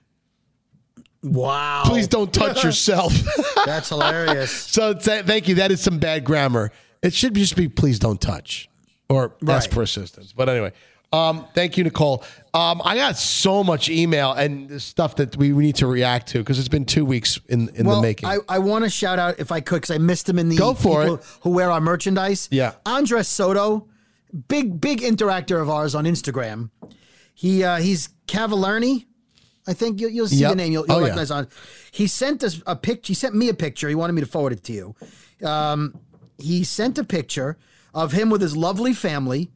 Wow. Please don't touch yourself. That's hilarious. So th- thank you. That is some bad grammar. It should just be please don't touch or right. ask for assistance. But anyway, um, thank you, Nicole. Um, I got so much email and stuff that we, we need to react to because it's been two weeks in, in well, the making. I, I want to shout out, if I could, because I missed them in the Go for people it. who wear our merchandise. Yeah. Andres Soto, big, big interactor of ours on Instagram. He uh, He's Cavallari. I think you'll, you'll see yep. the name. You'll, you'll oh, recognize yeah. on. He sent us a picture. He sent me a picture. He wanted me to forward it to you. Um, he sent a picture of him with his lovely family,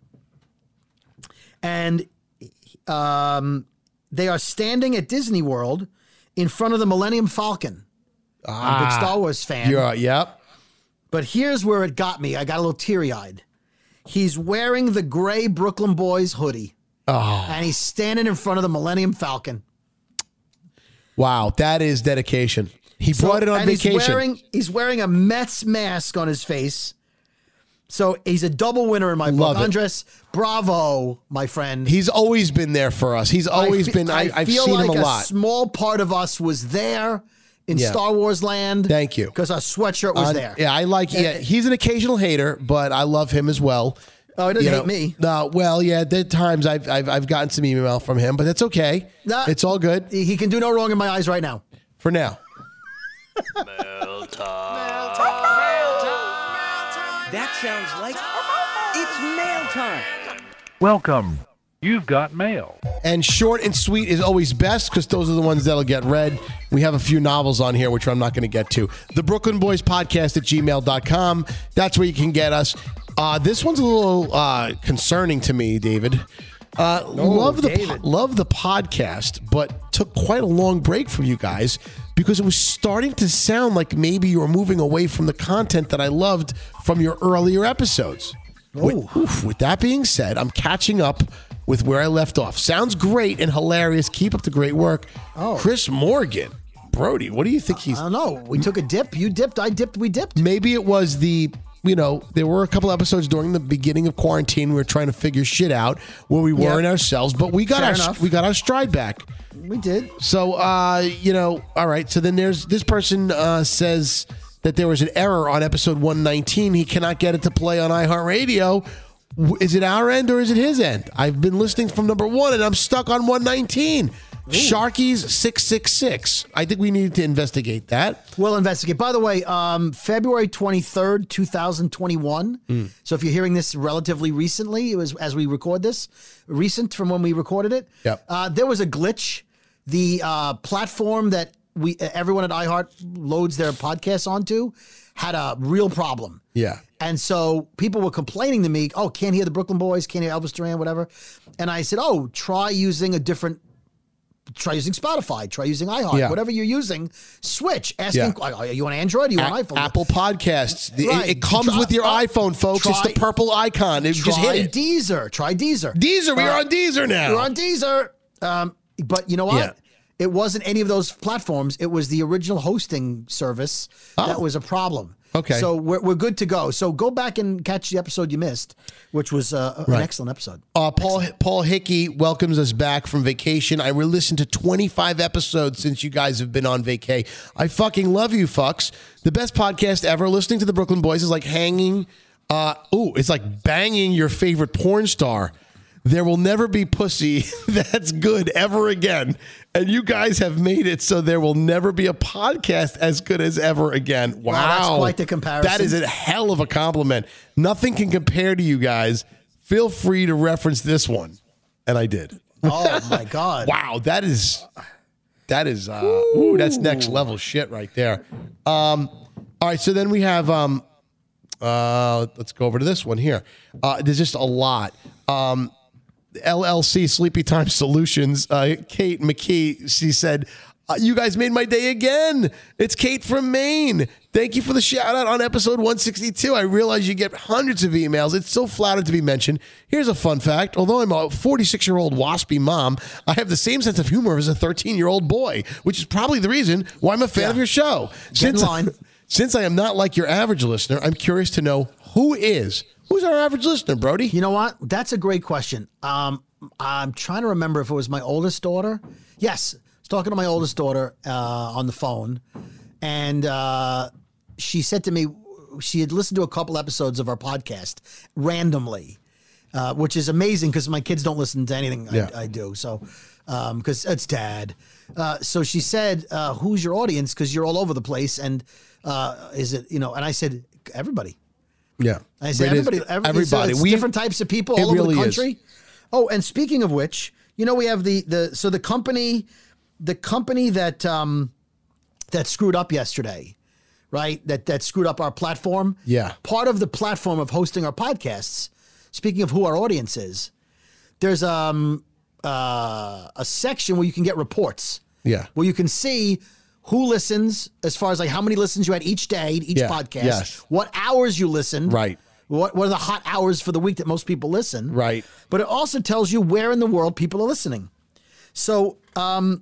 and um, they are standing at Disney World in front of the Millennium Falcon. Ah, I'm a big Star Wars fan. You're, yep. But here's where it got me. I got a little teary-eyed. He's wearing the gray Brooklyn Boys hoodie. Oh. And he's standing in front of the Millennium Falcon. Wow, that is dedication. He so, brought it on and vacation. He's wearing, he's wearing a Mets mask on his face. So he's a double winner in my Love book. it. Andres, bravo, my friend. He's always been there for us. He's always I fe- been, I, I I've feel seen like him a a lot. small part of us was there in Yeah. Star Wars land. Thank you. Because our sweatshirt was Uh, there. Yeah, I like, yeah, he's an occasional hater, but I love him as well. Oh, he doesn't You hate know, me. No, well, yeah, there are times I've, I've I've gotten some email from him, but that's okay. Nah, it's all good. He can do no wrong in my eyes right now. For now. Mail time. Mail time. Mail time. That sounds like it's mail time. Welcome. You've got mail. And short and sweet is always best because those are the ones that'll get read. We have a few novels on here, which I'm not going to get to. The Brooklyn Boys Podcast at gmail dot com. That's where you can get us. Uh, this one's a little uh, concerning to me, David. Uh, Oh, love the David. po- love the podcast, but took quite a long break from you guys because it was starting to sound like maybe you were moving away from the content that I loved from your earlier episodes. With, oof, with that being said, I'm catching up with where I left off. Sounds great and hilarious. Keep up the great work. Oh. Chris Morgan. Brody, what do you think he's... I don't know. We took a dip. You dipped. I dipped. We dipped. Maybe it was the... You know, there were a couple episodes during the beginning of quarantine. We were trying to figure shit out where we weren't Yep. ourselves, but we got Fair our enough. we got our stride back. We did. So, uh, you know, all right. So then there's this person uh, says that there was an error on episode one nineteen. He cannot get it to play on iHeartRadio. W- Is it our end or is it his end? I've been listening from number one and I'm stuck on one nineteen. Sharkies six six six. I think we need to investigate that. We'll investigate. By the way, um, February twenty-third, twenty twenty-one. Mm. So if you're hearing this relatively recently, it was as we record this, recent from when we recorded it. Yep. Uh, there was a glitch. The uh, platform that we everyone at iHeart loads their podcasts onto had a real problem. Yeah. And so people were complaining to me, oh, can't hear the Brooklyn Boys, can't hear Elvis Duran, whatever. And I said, oh, try using a different Try using Spotify. Try using iHeart. Yeah. Whatever you're using, switch. Asking, Yeah. are you on Android? Are you on A- iPhone? Apple Podcasts. The- Right. It, it comes Try- with your uh, iPhone, folks. it's try- the purple icon. It, just Try hit it. Deezer. Try Deezer. Deezer. We Uh, are on Deezer now. We're on Deezer. Um, but you know what? Yeah. It wasn't any of those platforms. It was the original hosting service that was a problem. Okay. So we're, we're good to go. So go back and catch the episode you missed, which was uh, an Right. excellent episode. Uh, Paul Paul Hickey welcomes us back from vacation. I listened to twenty-five episodes since you guys have been on vacay. I fucking love you, fucks. The best podcast ever. Listening to the Brooklyn Boys is like hanging. Uh, ooh, it's like banging your favorite porn star. There will never be pussy that's good ever again. And you guys have made it so there will never be a podcast as good as ever again. Wow. Wow, that's quite the comparison. That is a hell of a compliment. Nothing can compare to you guys. Feel free to reference this one. And I did. Oh, my God. Wow, that is that is uh ooh, that's next level shit right there. Um all right, so then we have um uh let's go over to this one here. Uh there's just a lot. Um L L C Sleepy Time Solutions, uh, Kate McKee, she said, uh, you guys made my day again. It's Kate from Maine. Thank you for the shout out on episode one sixty-two. I realize you get hundreds of emails. It's so flattered to be mentioned. Here's a fun fact. Although I'm a forty-six-year-old waspy mom, I have the same sense of humor as a thirteen-year-old boy, which is probably the reason why I'm a fan Yeah. of your show. Get in Since, line. since I am not like your average listener, I'm curious to know who is. Who's our average listener, Brody? You know what? That's a great question. Um, I'm trying to remember if it was my oldest daughter. Yes, I was talking to my oldest daughter uh, on the phone, and uh, she said to me she had listened to a couple episodes of our podcast randomly, uh, which is amazing because my kids don't listen to anything Yeah. I, I do. So, because it's Dad. Uh, so she said, uh, "Who's your audience? Because you're all over the place." And uh, is it you know? And I said, "Everybody." Yeah. I said It is- everybody, every, everybody. It's We- different types of people it all over really the is. country. Oh, and speaking of which, you know, we have the the so the company, the company that um that screwed up yesterday, right? That that screwed up our platform. Yeah. Part of the platform of hosting our podcasts. Speaking of who our audience is, there's um uh, a section where you can get reports. Yeah. Where you can see who listens, as far as like how many listens you had each day, each Yeah, podcast, yes. what hours you listened, Right. What what are the hot hours for the week that most people listen, Right. But it also tells you where in the world people are listening. So um,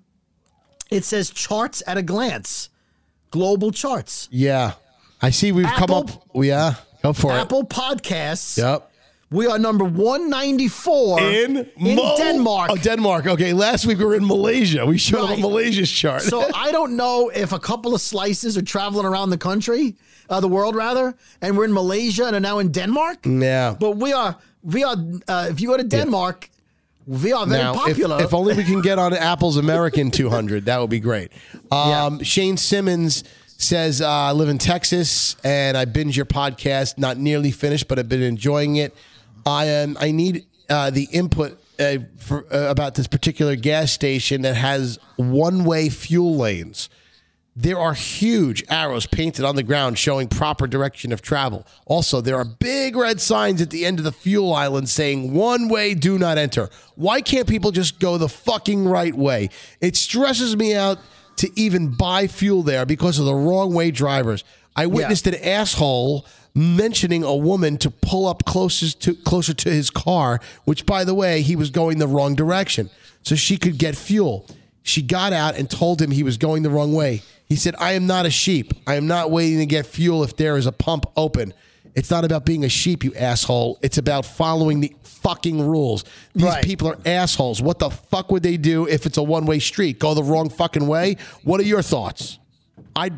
it says charts at a glance, global charts. Yeah. I see we've come Apple- up. Yeah. Go for Apple Podcasts. it. Yep. We are number one ninety-four In, in Mo- Denmark. Oh, Denmark. Okay. Last week we were in Malaysia. We showed up Right. on Malaysia's chart. So I don't know if a couple of slices are traveling around the country, uh, the world rather, and we're in Malaysia and are now in Denmark. yeah. But we are, we are. Uh, if you go to Denmark, we are very Now, if, popular. if only we can get on Apple's American two hundred, that would be great. Um, Shane Simmons says, uh, I live in Texas and I binge your podcast. Not nearly finished, but I've been enjoying it. I am. I need uh, the input uh, for, uh, about this particular gas station that has one-way fuel lanes. There are huge arrows painted on the ground showing proper direction of travel. Also, there are big red signs at the end of the fuel island saying, one way, do not enter. Why can't people just go the fucking right way? It stresses me out to even buy fuel there because of the wrong way drivers. I witnessed yeah. an asshole mentioning a woman to pull up closest to, closer to his car, which, by the way, he was going the wrong direction, so she could get fuel. She got out and told him he was going the wrong way. He said, I am not a sheep. I am not waiting to get fuel if there is a pump open. It's not about being a sheep, you asshole. It's about following the fucking rules. These right. people are assholes. What the fuck would they do if it's a one-way street? Go the wrong fucking way? What are your thoughts? I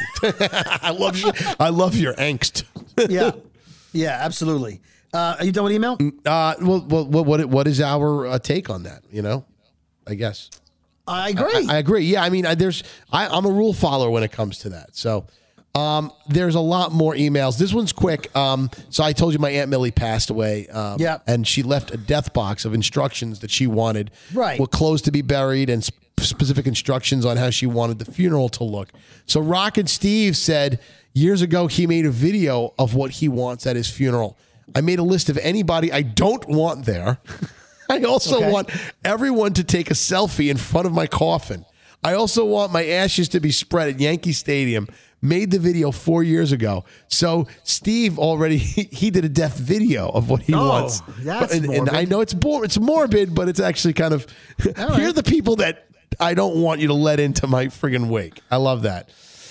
I love you. I love your angst. yeah. Yeah, absolutely. Uh, are you done with email? Uh, well, well, what what is our uh, take on that, you know? I guess. I agree. I, I agree. Yeah, I mean, I, there's. I, I'm a rule follower when it comes to that. So, um, there's a lot more emails. This one's quick. Um, so I told you my Aunt Millie passed away. Um, yeah. And she left a death box of instructions that she wanted. Right. What clothes to be buried and sp- specific instructions on how she wanted the funeral to look. So Rock and Steve said years ago he made a video of what he wants at his funeral. I made a list of anybody I don't want there. I also okay. want everyone to take a selfie in front of my coffin. I also want my ashes to be spread at Yankee Stadium. Made the video four years ago. So Steve already, he, he did a death video of what he oh, wants. That's and, morbid. and I know it's, bo- it's morbid, but it's actually kind of, right. Here are the people that I don't want you to let into my friggin' wake. I love that.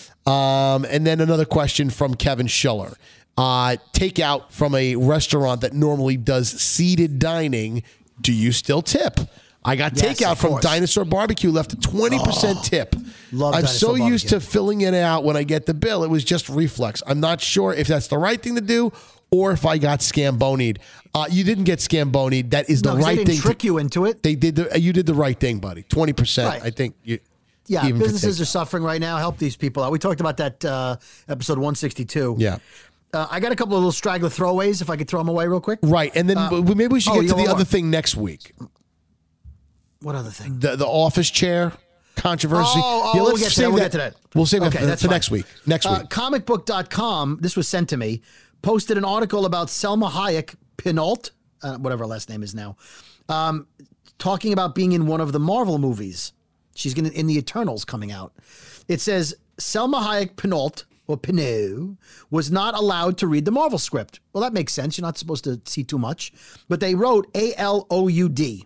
Um, and then another question from Kevin Schiller. Uh, takeout from a restaurant that normally does seated dining. Do you still tip? I got yes, takeout from Dinosaur Barbecue, left a twenty percent oh, tip. Love I'm Dinosaur so Barbecue. used to filling it out when I get the bill. It was just reflex. I'm not sure if that's the right thing to do or if I got scambonied. Uh, you didn't get scambonied. That is the no, right they didn't thing. Trick to, you into it. They did. The, you did the right thing, buddy. twenty percent. Right. I think. You, yeah, businesses are suffering right now. Help these people out. We talked about that uh, episode one sixty-two. Yeah. Uh, I got a couple of little straggler throwaways, if I could throw them away real quick. Right, and then uh, maybe we should oh, get to the more. other thing next week. What other thing? The the office chair controversy. Oh, oh yeah, let's we'll, get save that. we'll that. get to that. We'll save okay, that for, that's for fine. next week. Next week. Uh, comic book dot com, this was sent to me, posted an article about Selma Hayek Pinault, uh, whatever her last name is now, um, talking about being in one of the Marvel movies. She's going to in the Eternals coming out. It says Selma Hayek Pinault, or Pinot, was not allowed to read the Marvel script. Well, that makes sense. You're not supposed to see too much. But they wrote A L O U D.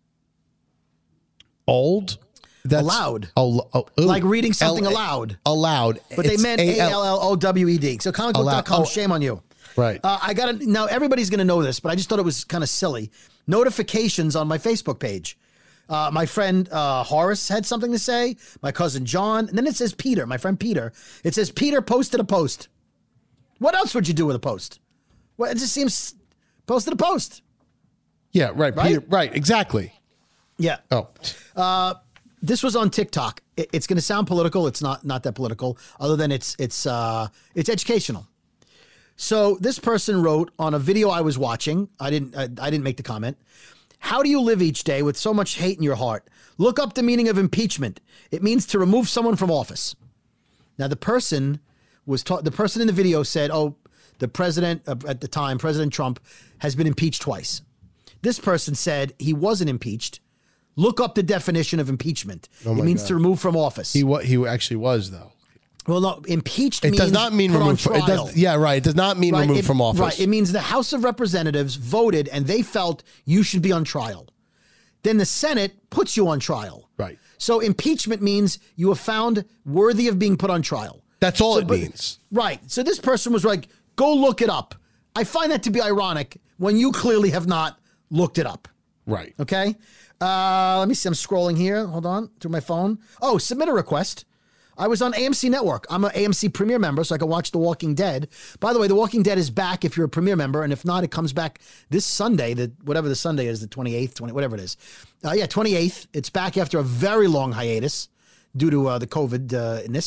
Old? That's aloud. Oh, oh, like reading something L- aloud. Aloud. But they meant A L L O W E D. So comic book dot com, oh, shame on you. Right. Uh, I got to, now everybody's going to know this, but I just thought it was kind of silly. Notifications on my Facebook page. Uh, my friend uh, Horace had something to say. My cousin John. And then it says Peter, my friend Peter. It says Peter posted a post. What else would you do with a post? Well, it just seems posted a post. Yeah, right. Right? Peter, right, exactly. Yeah. Oh. Uh, this was on TikTok. It, it's going to sound political. It's not not that political, other than it's it's uh, it's educational. So this person wrote on a video I was watching. I didn't I, I didn't make the comment. How do you live each day with so much hate in your heart? Look up the meaning of impeachment. It means to remove someone from office. Now the person was ta- the person in the video said, "Oh, the president uh, at the time, President Trump, has been impeached twice." This person said he wasn't impeached. Look up the definition of impeachment. Oh it means God. to remove from office. He what he actually was though. Well, no, impeached it means does not mean put removed. on From, it trial. does, yeah, right. It does not mean right, removed it, from office. Right. It means the House of Representatives voted and they felt you should be on trial. Then the Senate puts you on trial. Right. So impeachment means you are found worthy of being put on trial. That's all so, it but, means. Right. So this person was like, go look it up. I find that to be ironic when you clearly have not looked it up. Right. Okay. Uh, let me see. I'm scrolling here. Hold on. Through my phone. Oh, submit a request. I was on A M C Network. I'm an A M C Premier member, so I can watch The Walking Dead. By the way, The Walking Dead is back if you're a Premier member, and if not, it comes back this Sunday, the, whatever the Sunday is, the twenty-eighth, twenty, whatever it is. Uh, yeah, twenty-eighth. It's back after a very long hiatus due to uh, the COVID-ness.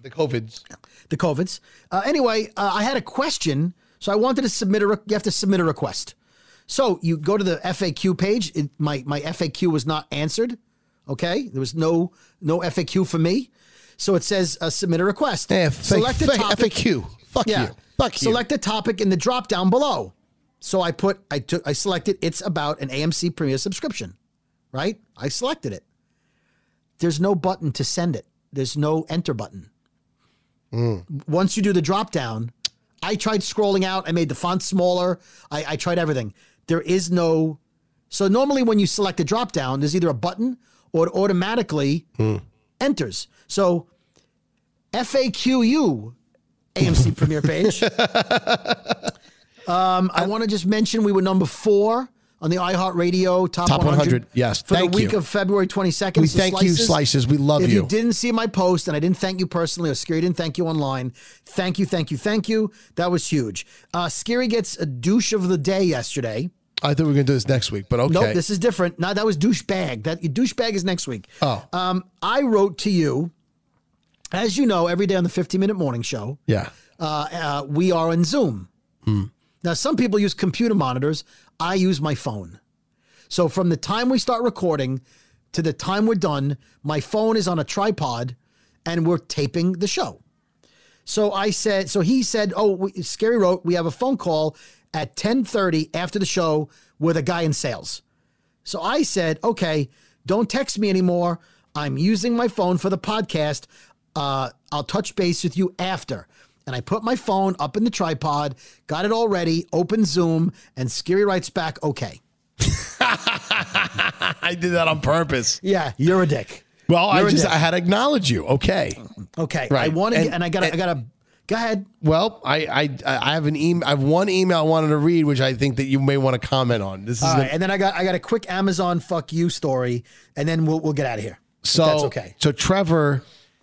The COVIDs. The COVIDs. Uh, anyway, uh, I had a question, so I wanted to submit a. Re- you have to submit a request. So you go to the F A Q page. It, my my F A Q was not answered. Okay, there was no no F A Q for me. So it says uh, submit a request. Yeah, Select a topic. F A Q. Fuck yeah. you. Fuck you. Select a topic in the drop down below. So I put I took I selected it's about an A M C Premier subscription, right? I selected it. There's no button to send it. There's no enter button. Mm. Once you do the drop down, I tried scrolling out. I made the font smaller. I, I tried everything. There is no. So normally when you select a drop down, there's either a button or it automatically mm. enters. So F A Q U A M C Premier page. um, I want to just mention we were number four on the iHeartRadio Top, Top one hundred. one hundred. Yes, for thank the week you. of February twenty-second. We So thank you, Slices. We love if you. If you didn't see my post and I didn't thank you personally, or Scary didn't thank you online, thank you, thank you, thank you. That was huge. Uh, Scary gets a douche of the day yesterday. I thought we were going to do this next week, but okay. Nope, this is different. No, that was douchebag. That douchebag is next week. Oh. Um, I wrote to you, as you know, every day on the fifteen minute morning show. Yeah. Uh, uh, we are in Zoom. Hmm. Now, some people use computer monitors. I use my phone. So from the time we start recording to the time we're done, my phone is on a tripod and we're taping the show. So I said, so he said, oh, we, Scary wrote, we have a phone call at ten thirty after the show with a guy in sales. So I said, okay, don't text me anymore. I'm using my phone for the podcast. Uh, I'll touch base with you after. And I put my phone up in the tripod, got it all ready, open Zoom, and Scary writes back, okay. I did that on purpose. Yeah, you're a dick. Well, You're I a just dick. I had to acknowledge you. Okay. Okay. Right. I want to, And- and, and I got to, and- I got to, go ahead. Well, I I I have an email. I have one email I wanted to read, which I think that you may want to comment on. This is All the, right, and then I got, I got a quick Amazon fuck you story, and then we'll, we'll get out of here. If so that's okay. So Trevor,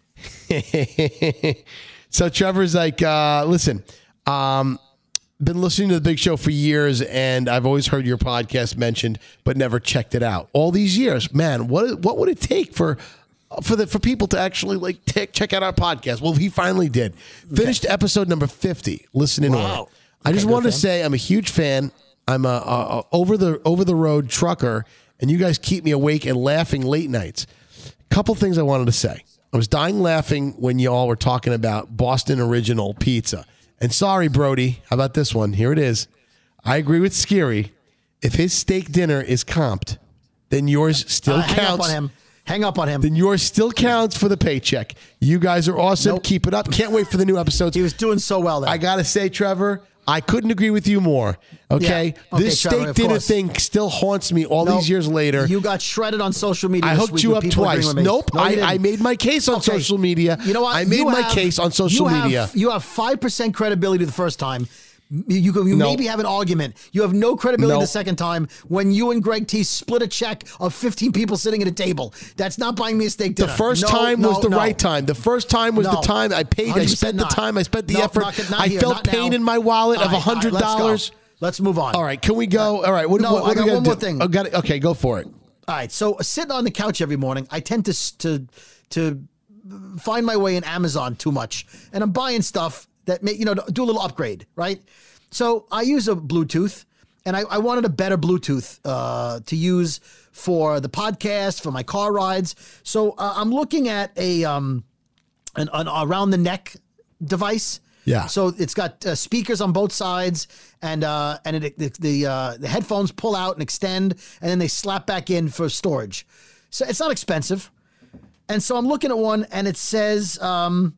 so Trevor's like, uh, listen, um, been listening to the Big Show for years, and I've always heard your podcast mentioned, but never checked it out. All these years, man, what what would it take for for the for people to actually like take, check out our podcast? Well, he finally did. Finished episode number fifty. Listening Wow. order. I just Okay, wanted good to fan. say I'm a huge fan. I'm a, a, a over the over the road trucker, and you guys keep me awake and laughing late nights. Couple things I wanted to say. I was dying laughing when you all were talking about Boston Original Pizza. And sorry, Brody, how about this one? Here it is. I agree with Scary. If his steak dinner is comped, then yours still Uh, hang up counts. on him. Hang up on him. Then yours still counts for the paycheck. You guys are awesome. Nope. Keep it up. Can't wait for the new episodes. He was doing so well there. I got to say, Trevor, I couldn't agree with you more. Okay? Yeah. Okay, This Trevor, steak of dinner course. thing still haunts me all Nope. these years later. You got shredded on social media. I this hooked week you with up people agreeing twice. with me. Nope. No, you I, didn't. I made my case on Okay. social media. You know what? I made You my have- case on social you have- media. You have five percent credibility the first time. You, you, you No. maybe have an argument. You have no credibility No. the second time when you and Greg T split a check of fifteen people sitting at a table. That's not buying me a steak The dinner. first No, time no, was the no. right time. The first time was No. the time I paid. I one hundred spent percent the not. time. I spent the No, effort. not- not I here, felt not pain now. in my wallet All of right, one hundred dollars. all right, let's go. Let's move on. All right, can we go? All right, what, No, what, I what got do we one gotta more do? thing. Oh, got it. Okay, go for it. All right, so sitting on the couch every morning, I tend to s- to to find my way in Amazon too much, and I'm buying stuff that may, you know, do a little upgrade, right? So I use a Bluetooth, and I, I wanted a better Bluetooth uh, to use for the podcast, for my car rides. So uh, I'm looking at a um an, an around the neck device. Yeah. So it's got uh, speakers on both sides, and uh, and it, the the, uh, the headphones pull out and extend, and then they slap back in for storage. So it's not expensive. And so I'm looking at one, and it says um,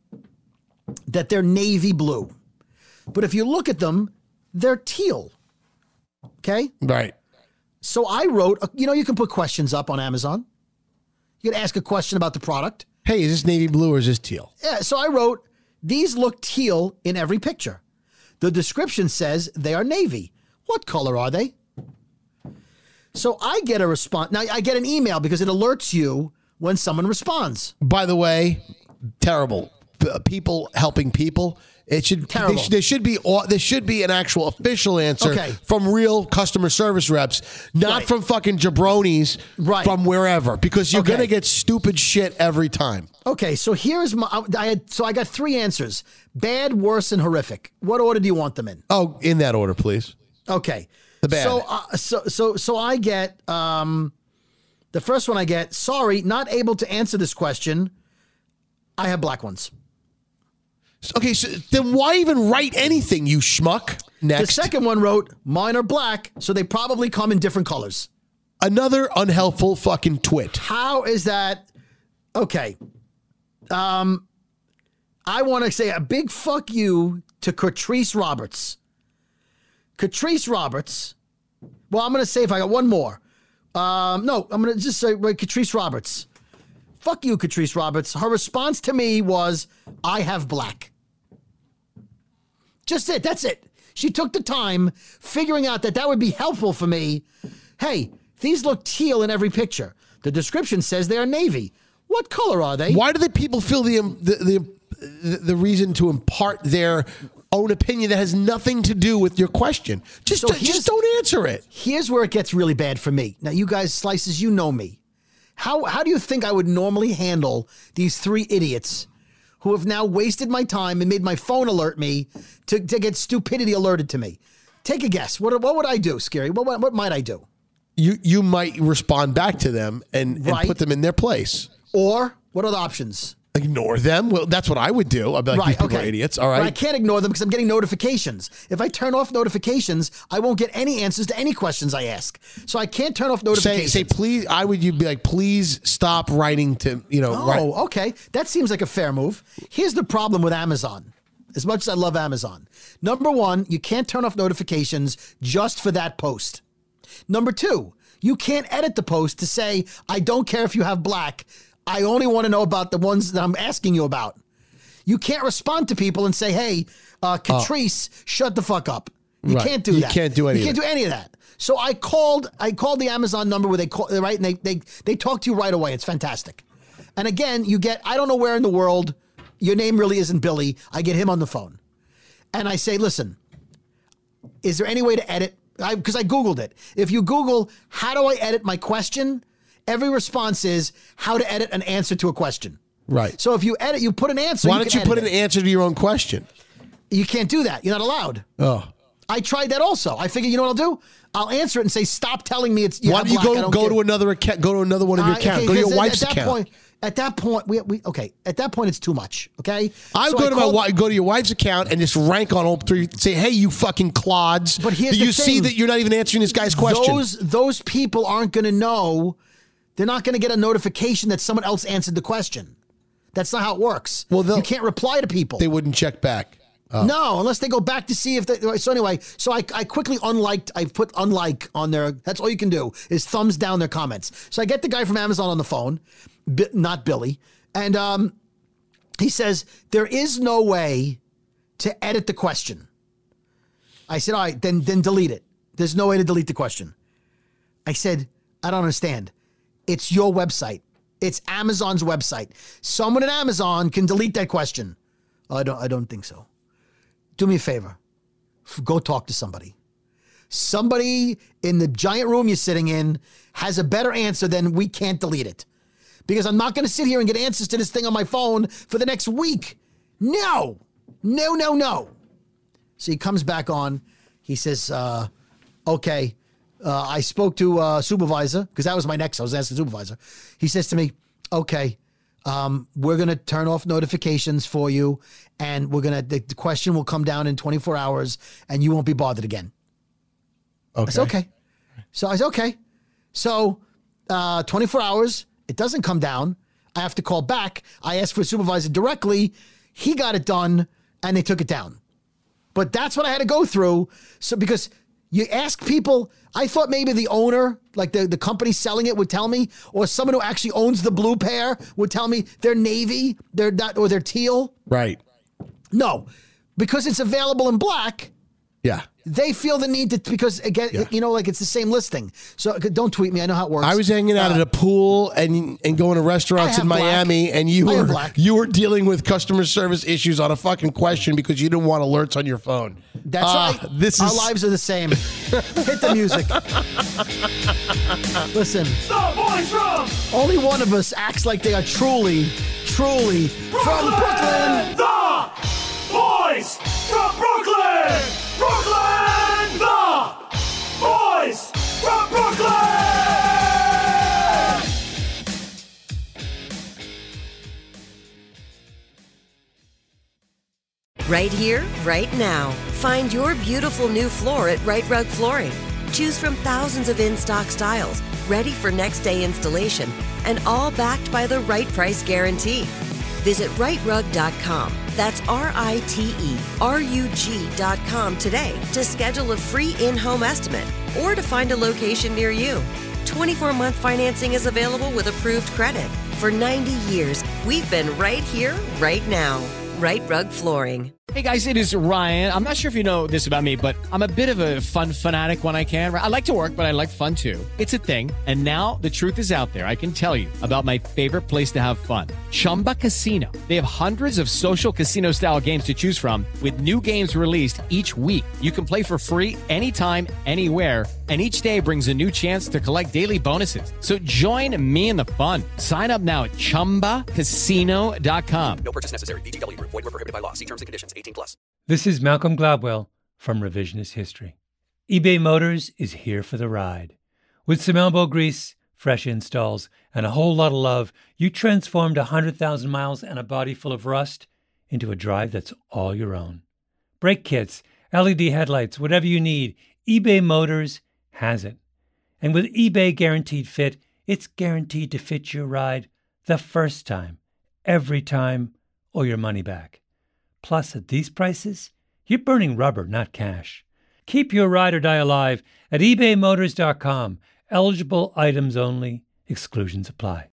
that they're navy blue, but if you look at them, they're teal. Okay. Right. So I wrote, you know, you can put questions up on Amazon. You can ask a question about the product. Hey, is this navy blue or is this teal? Yeah, so I wrote, these look teal in every picture. The description says they are navy. What color are they? So I get a response. Now, I get an email because it alerts you when someone responds. By the way, terrible. b- people helping people. It should, Terrible. they should there should be there should be an actual official answer Okay. from real customer service reps, not Right. from fucking jabronis Right. from wherever, because you're Okay. gonna get stupid shit every time. Okay, so here's my. I had so I got three answers: bad, worse, and horrific. What order do you want them in? Oh, in that order, please. Okay, The bad. So, uh, so, so, so I get um, the first one. I get sorry, not able to answer this question. I have black ones. Okay, so then why even write anything, you schmuck? Next. The second one wrote mine are black, so they probably come in different colors. Another unhelpful fucking twit. How is that? Okay. Um, I want to say a big fuck you to Catrice Roberts. Catrice Roberts. Well, I'm going to say if I got one more. Um, no, I'm going to just say right, Catrice Roberts. Fuck you, Catrice Roberts. Her response to me was, I have black. Just it. That's it. She took the time figuring out that that would be helpful for me. Hey, these look teal in every picture. The description says they are navy. What color are they? Why do the people feel the the the, the reason to impart their own opinion that has nothing to do with your question? Just So do- here's- just don't answer it. Here's where it gets really bad for me. Now, you guys, Slices, you know me. How how do you think I would normally handle these three idiots who have now wasted my time and made my phone alert me to, to get stupidity alerted to me? Take a guess. What what would I do, Scary? What what, what might I do? You you might respond back to them and, and Right. put them in their place. Or what are the options? Ignore them. Well, that's what I would do. I'd be like, these people are idiots. All But I right. can't ignore them because I'm getting notifications. If I turn off notifications, I won't get any answers to any questions I ask. So I can't turn off Say notifications. say please. I would you be like, please stop writing to you know. Oh, write- okay. That seems like a fair move. Here's the problem with Amazon. As much as I love Amazon. Number one, you can't turn off notifications just for that post. Number two, you can't edit the post to say, I don't care if you have black. I only want to know about the ones that I'm asking you about. You can't respond to people and say, hey, uh, Catrice, shut the fuck up. You Right. can't do You that. can't do any You of can't that. do any of that. So I called I called the Amazon number where they call right and they they they talk to you right away. It's fantastic. And again, you get I don't know where in the world your name really isn't Billy. I get him on the phone. And I say, listen, is there any way to edit? Because I, I Googled it. If you Google, how do I edit my question? Every response is how to edit an answer to a question. Right. So if you edit, you put an answer. Why you don't can you put edit an it. answer to your own question? You can't do that. You're not allowed. Oh. I tried that also. I figured, you know what I'll do? I'll answer it and say, stop telling me it's. Why have don't you black. I go don't go care. to another account? Go to another one of your Uh, accounts. okay, Go to your 'cause at- wife's at that account. Point, at that point, we, we okay. At that point, it's too much. Okay. I would So go to my called- wi- go to your wife's account and just rank on all three. Say, hey, you fucking clods! But here's Do the you see thing. that you're not even answering this guy's question? Those those people aren't going to know. They're not going to get a notification that someone else answered the question. That's not how it works. Well, they'll- you can't reply to people. They wouldn't check back. Oh. No, unless they go back to see if they. So anyway, so I, I quickly unliked. I put unlike on their. That's all you can do is thumbs down their comments. So I get the guy from Amazon on the phone, Bi- not Billy, and um, he says there is no way to edit the question. I said, all right, then then delete it. There's no way to delete the question. I said, I don't understand. It's your website. It's Amazon's website. Someone at Amazon can delete that question. I don't. I don't think so. Do me a favor. F- Go talk to somebody. Somebody in the giant room you're sitting in has a better answer than we can't delete it. Because I'm not going to sit here and get answers to this thing on my phone for the next week. No. No, no, no. So he comes back on. He says, uh, okay, uh, I spoke to uh, supervisor, because that was my next. I was asking the supervisor. He says to me, okay, Um, we're going to turn off notifications for you, and we're going to, the, the question will come down in twenty-four hours, and you won't be bothered again. Okay. I said, okay. So I said, okay. So uh, twenty-four hours, it doesn't come down. I have to call back. I asked for a supervisor directly. He got it done, and they took it down. But that's what I had to go through. So because you ask people, I thought maybe the owner, like the, the company selling it, would tell me, or someone who actually owns the blue pair would tell me they're navy, they're not, or they're teal. Right. No, because it's available in black. Yeah. They feel the need to, because again, Yeah. you know, like it's the same listing. So don't tweet me. I know how it works. I was hanging out Uh, at a pool and and going to restaurants I in have Miami, black. and you I have were black. you were dealing with customer service issues on a fucking question because you didn't want alerts on your phone. That's Uh, right. This Our is lives are the same. Hit the music. Listen. The boys from Only one of us acts like they are truly, truly from Brooklyn. The boys from Brooklyn. Brooklyn. The boys from Brooklyn. Right here, right now. Find your beautiful new floor at Right Rug Flooring. Choose from thousands of in-stock styles, ready for next day installation, and all backed by the right price guarantee. Visit right rug dot com. That's R I T E R U G dot com today to schedule a free in-home estimate or to find a location near you. twenty-four month financing is available with approved credit. For ninety years, we've been right here, right now. Right Rug Flooring. Hey guys, it is Ryan. I'm not sure if you know this about me, but I'm a bit of a fun fanatic when I can. I like to work, but I like fun too. It's a thing. And now the truth is out there. I can tell you about my favorite place to have fun. Chumba Casino. They have hundreds of social casino style games to choose from with new games released each week. You can play for free anytime, anywhere. And each day brings a new chance to collect daily bonuses. So join me in the fun. Sign up now at chumba casino dot com. No purchase necessary. V G W. Void where prohibited by law. See terms and conditions. eighteen plus. This is Malcolm Gladwell from Revisionist History. eBay Motors is here for the ride. With some elbow grease, fresh installs, and a whole lot of love, you transformed one hundred thousand miles and a body full of rust into a drive that's all your own. Brake kits, L E D headlights, whatever you need, eBay Motors has it. And with eBay Guaranteed Fit, it's guaranteed to fit your ride the first time, every time, or your money back. Plus, at these prices, you're burning rubber, not cash. Keep your ride or die alive at ebay motors dot com. Eligible items only. Exclusions apply.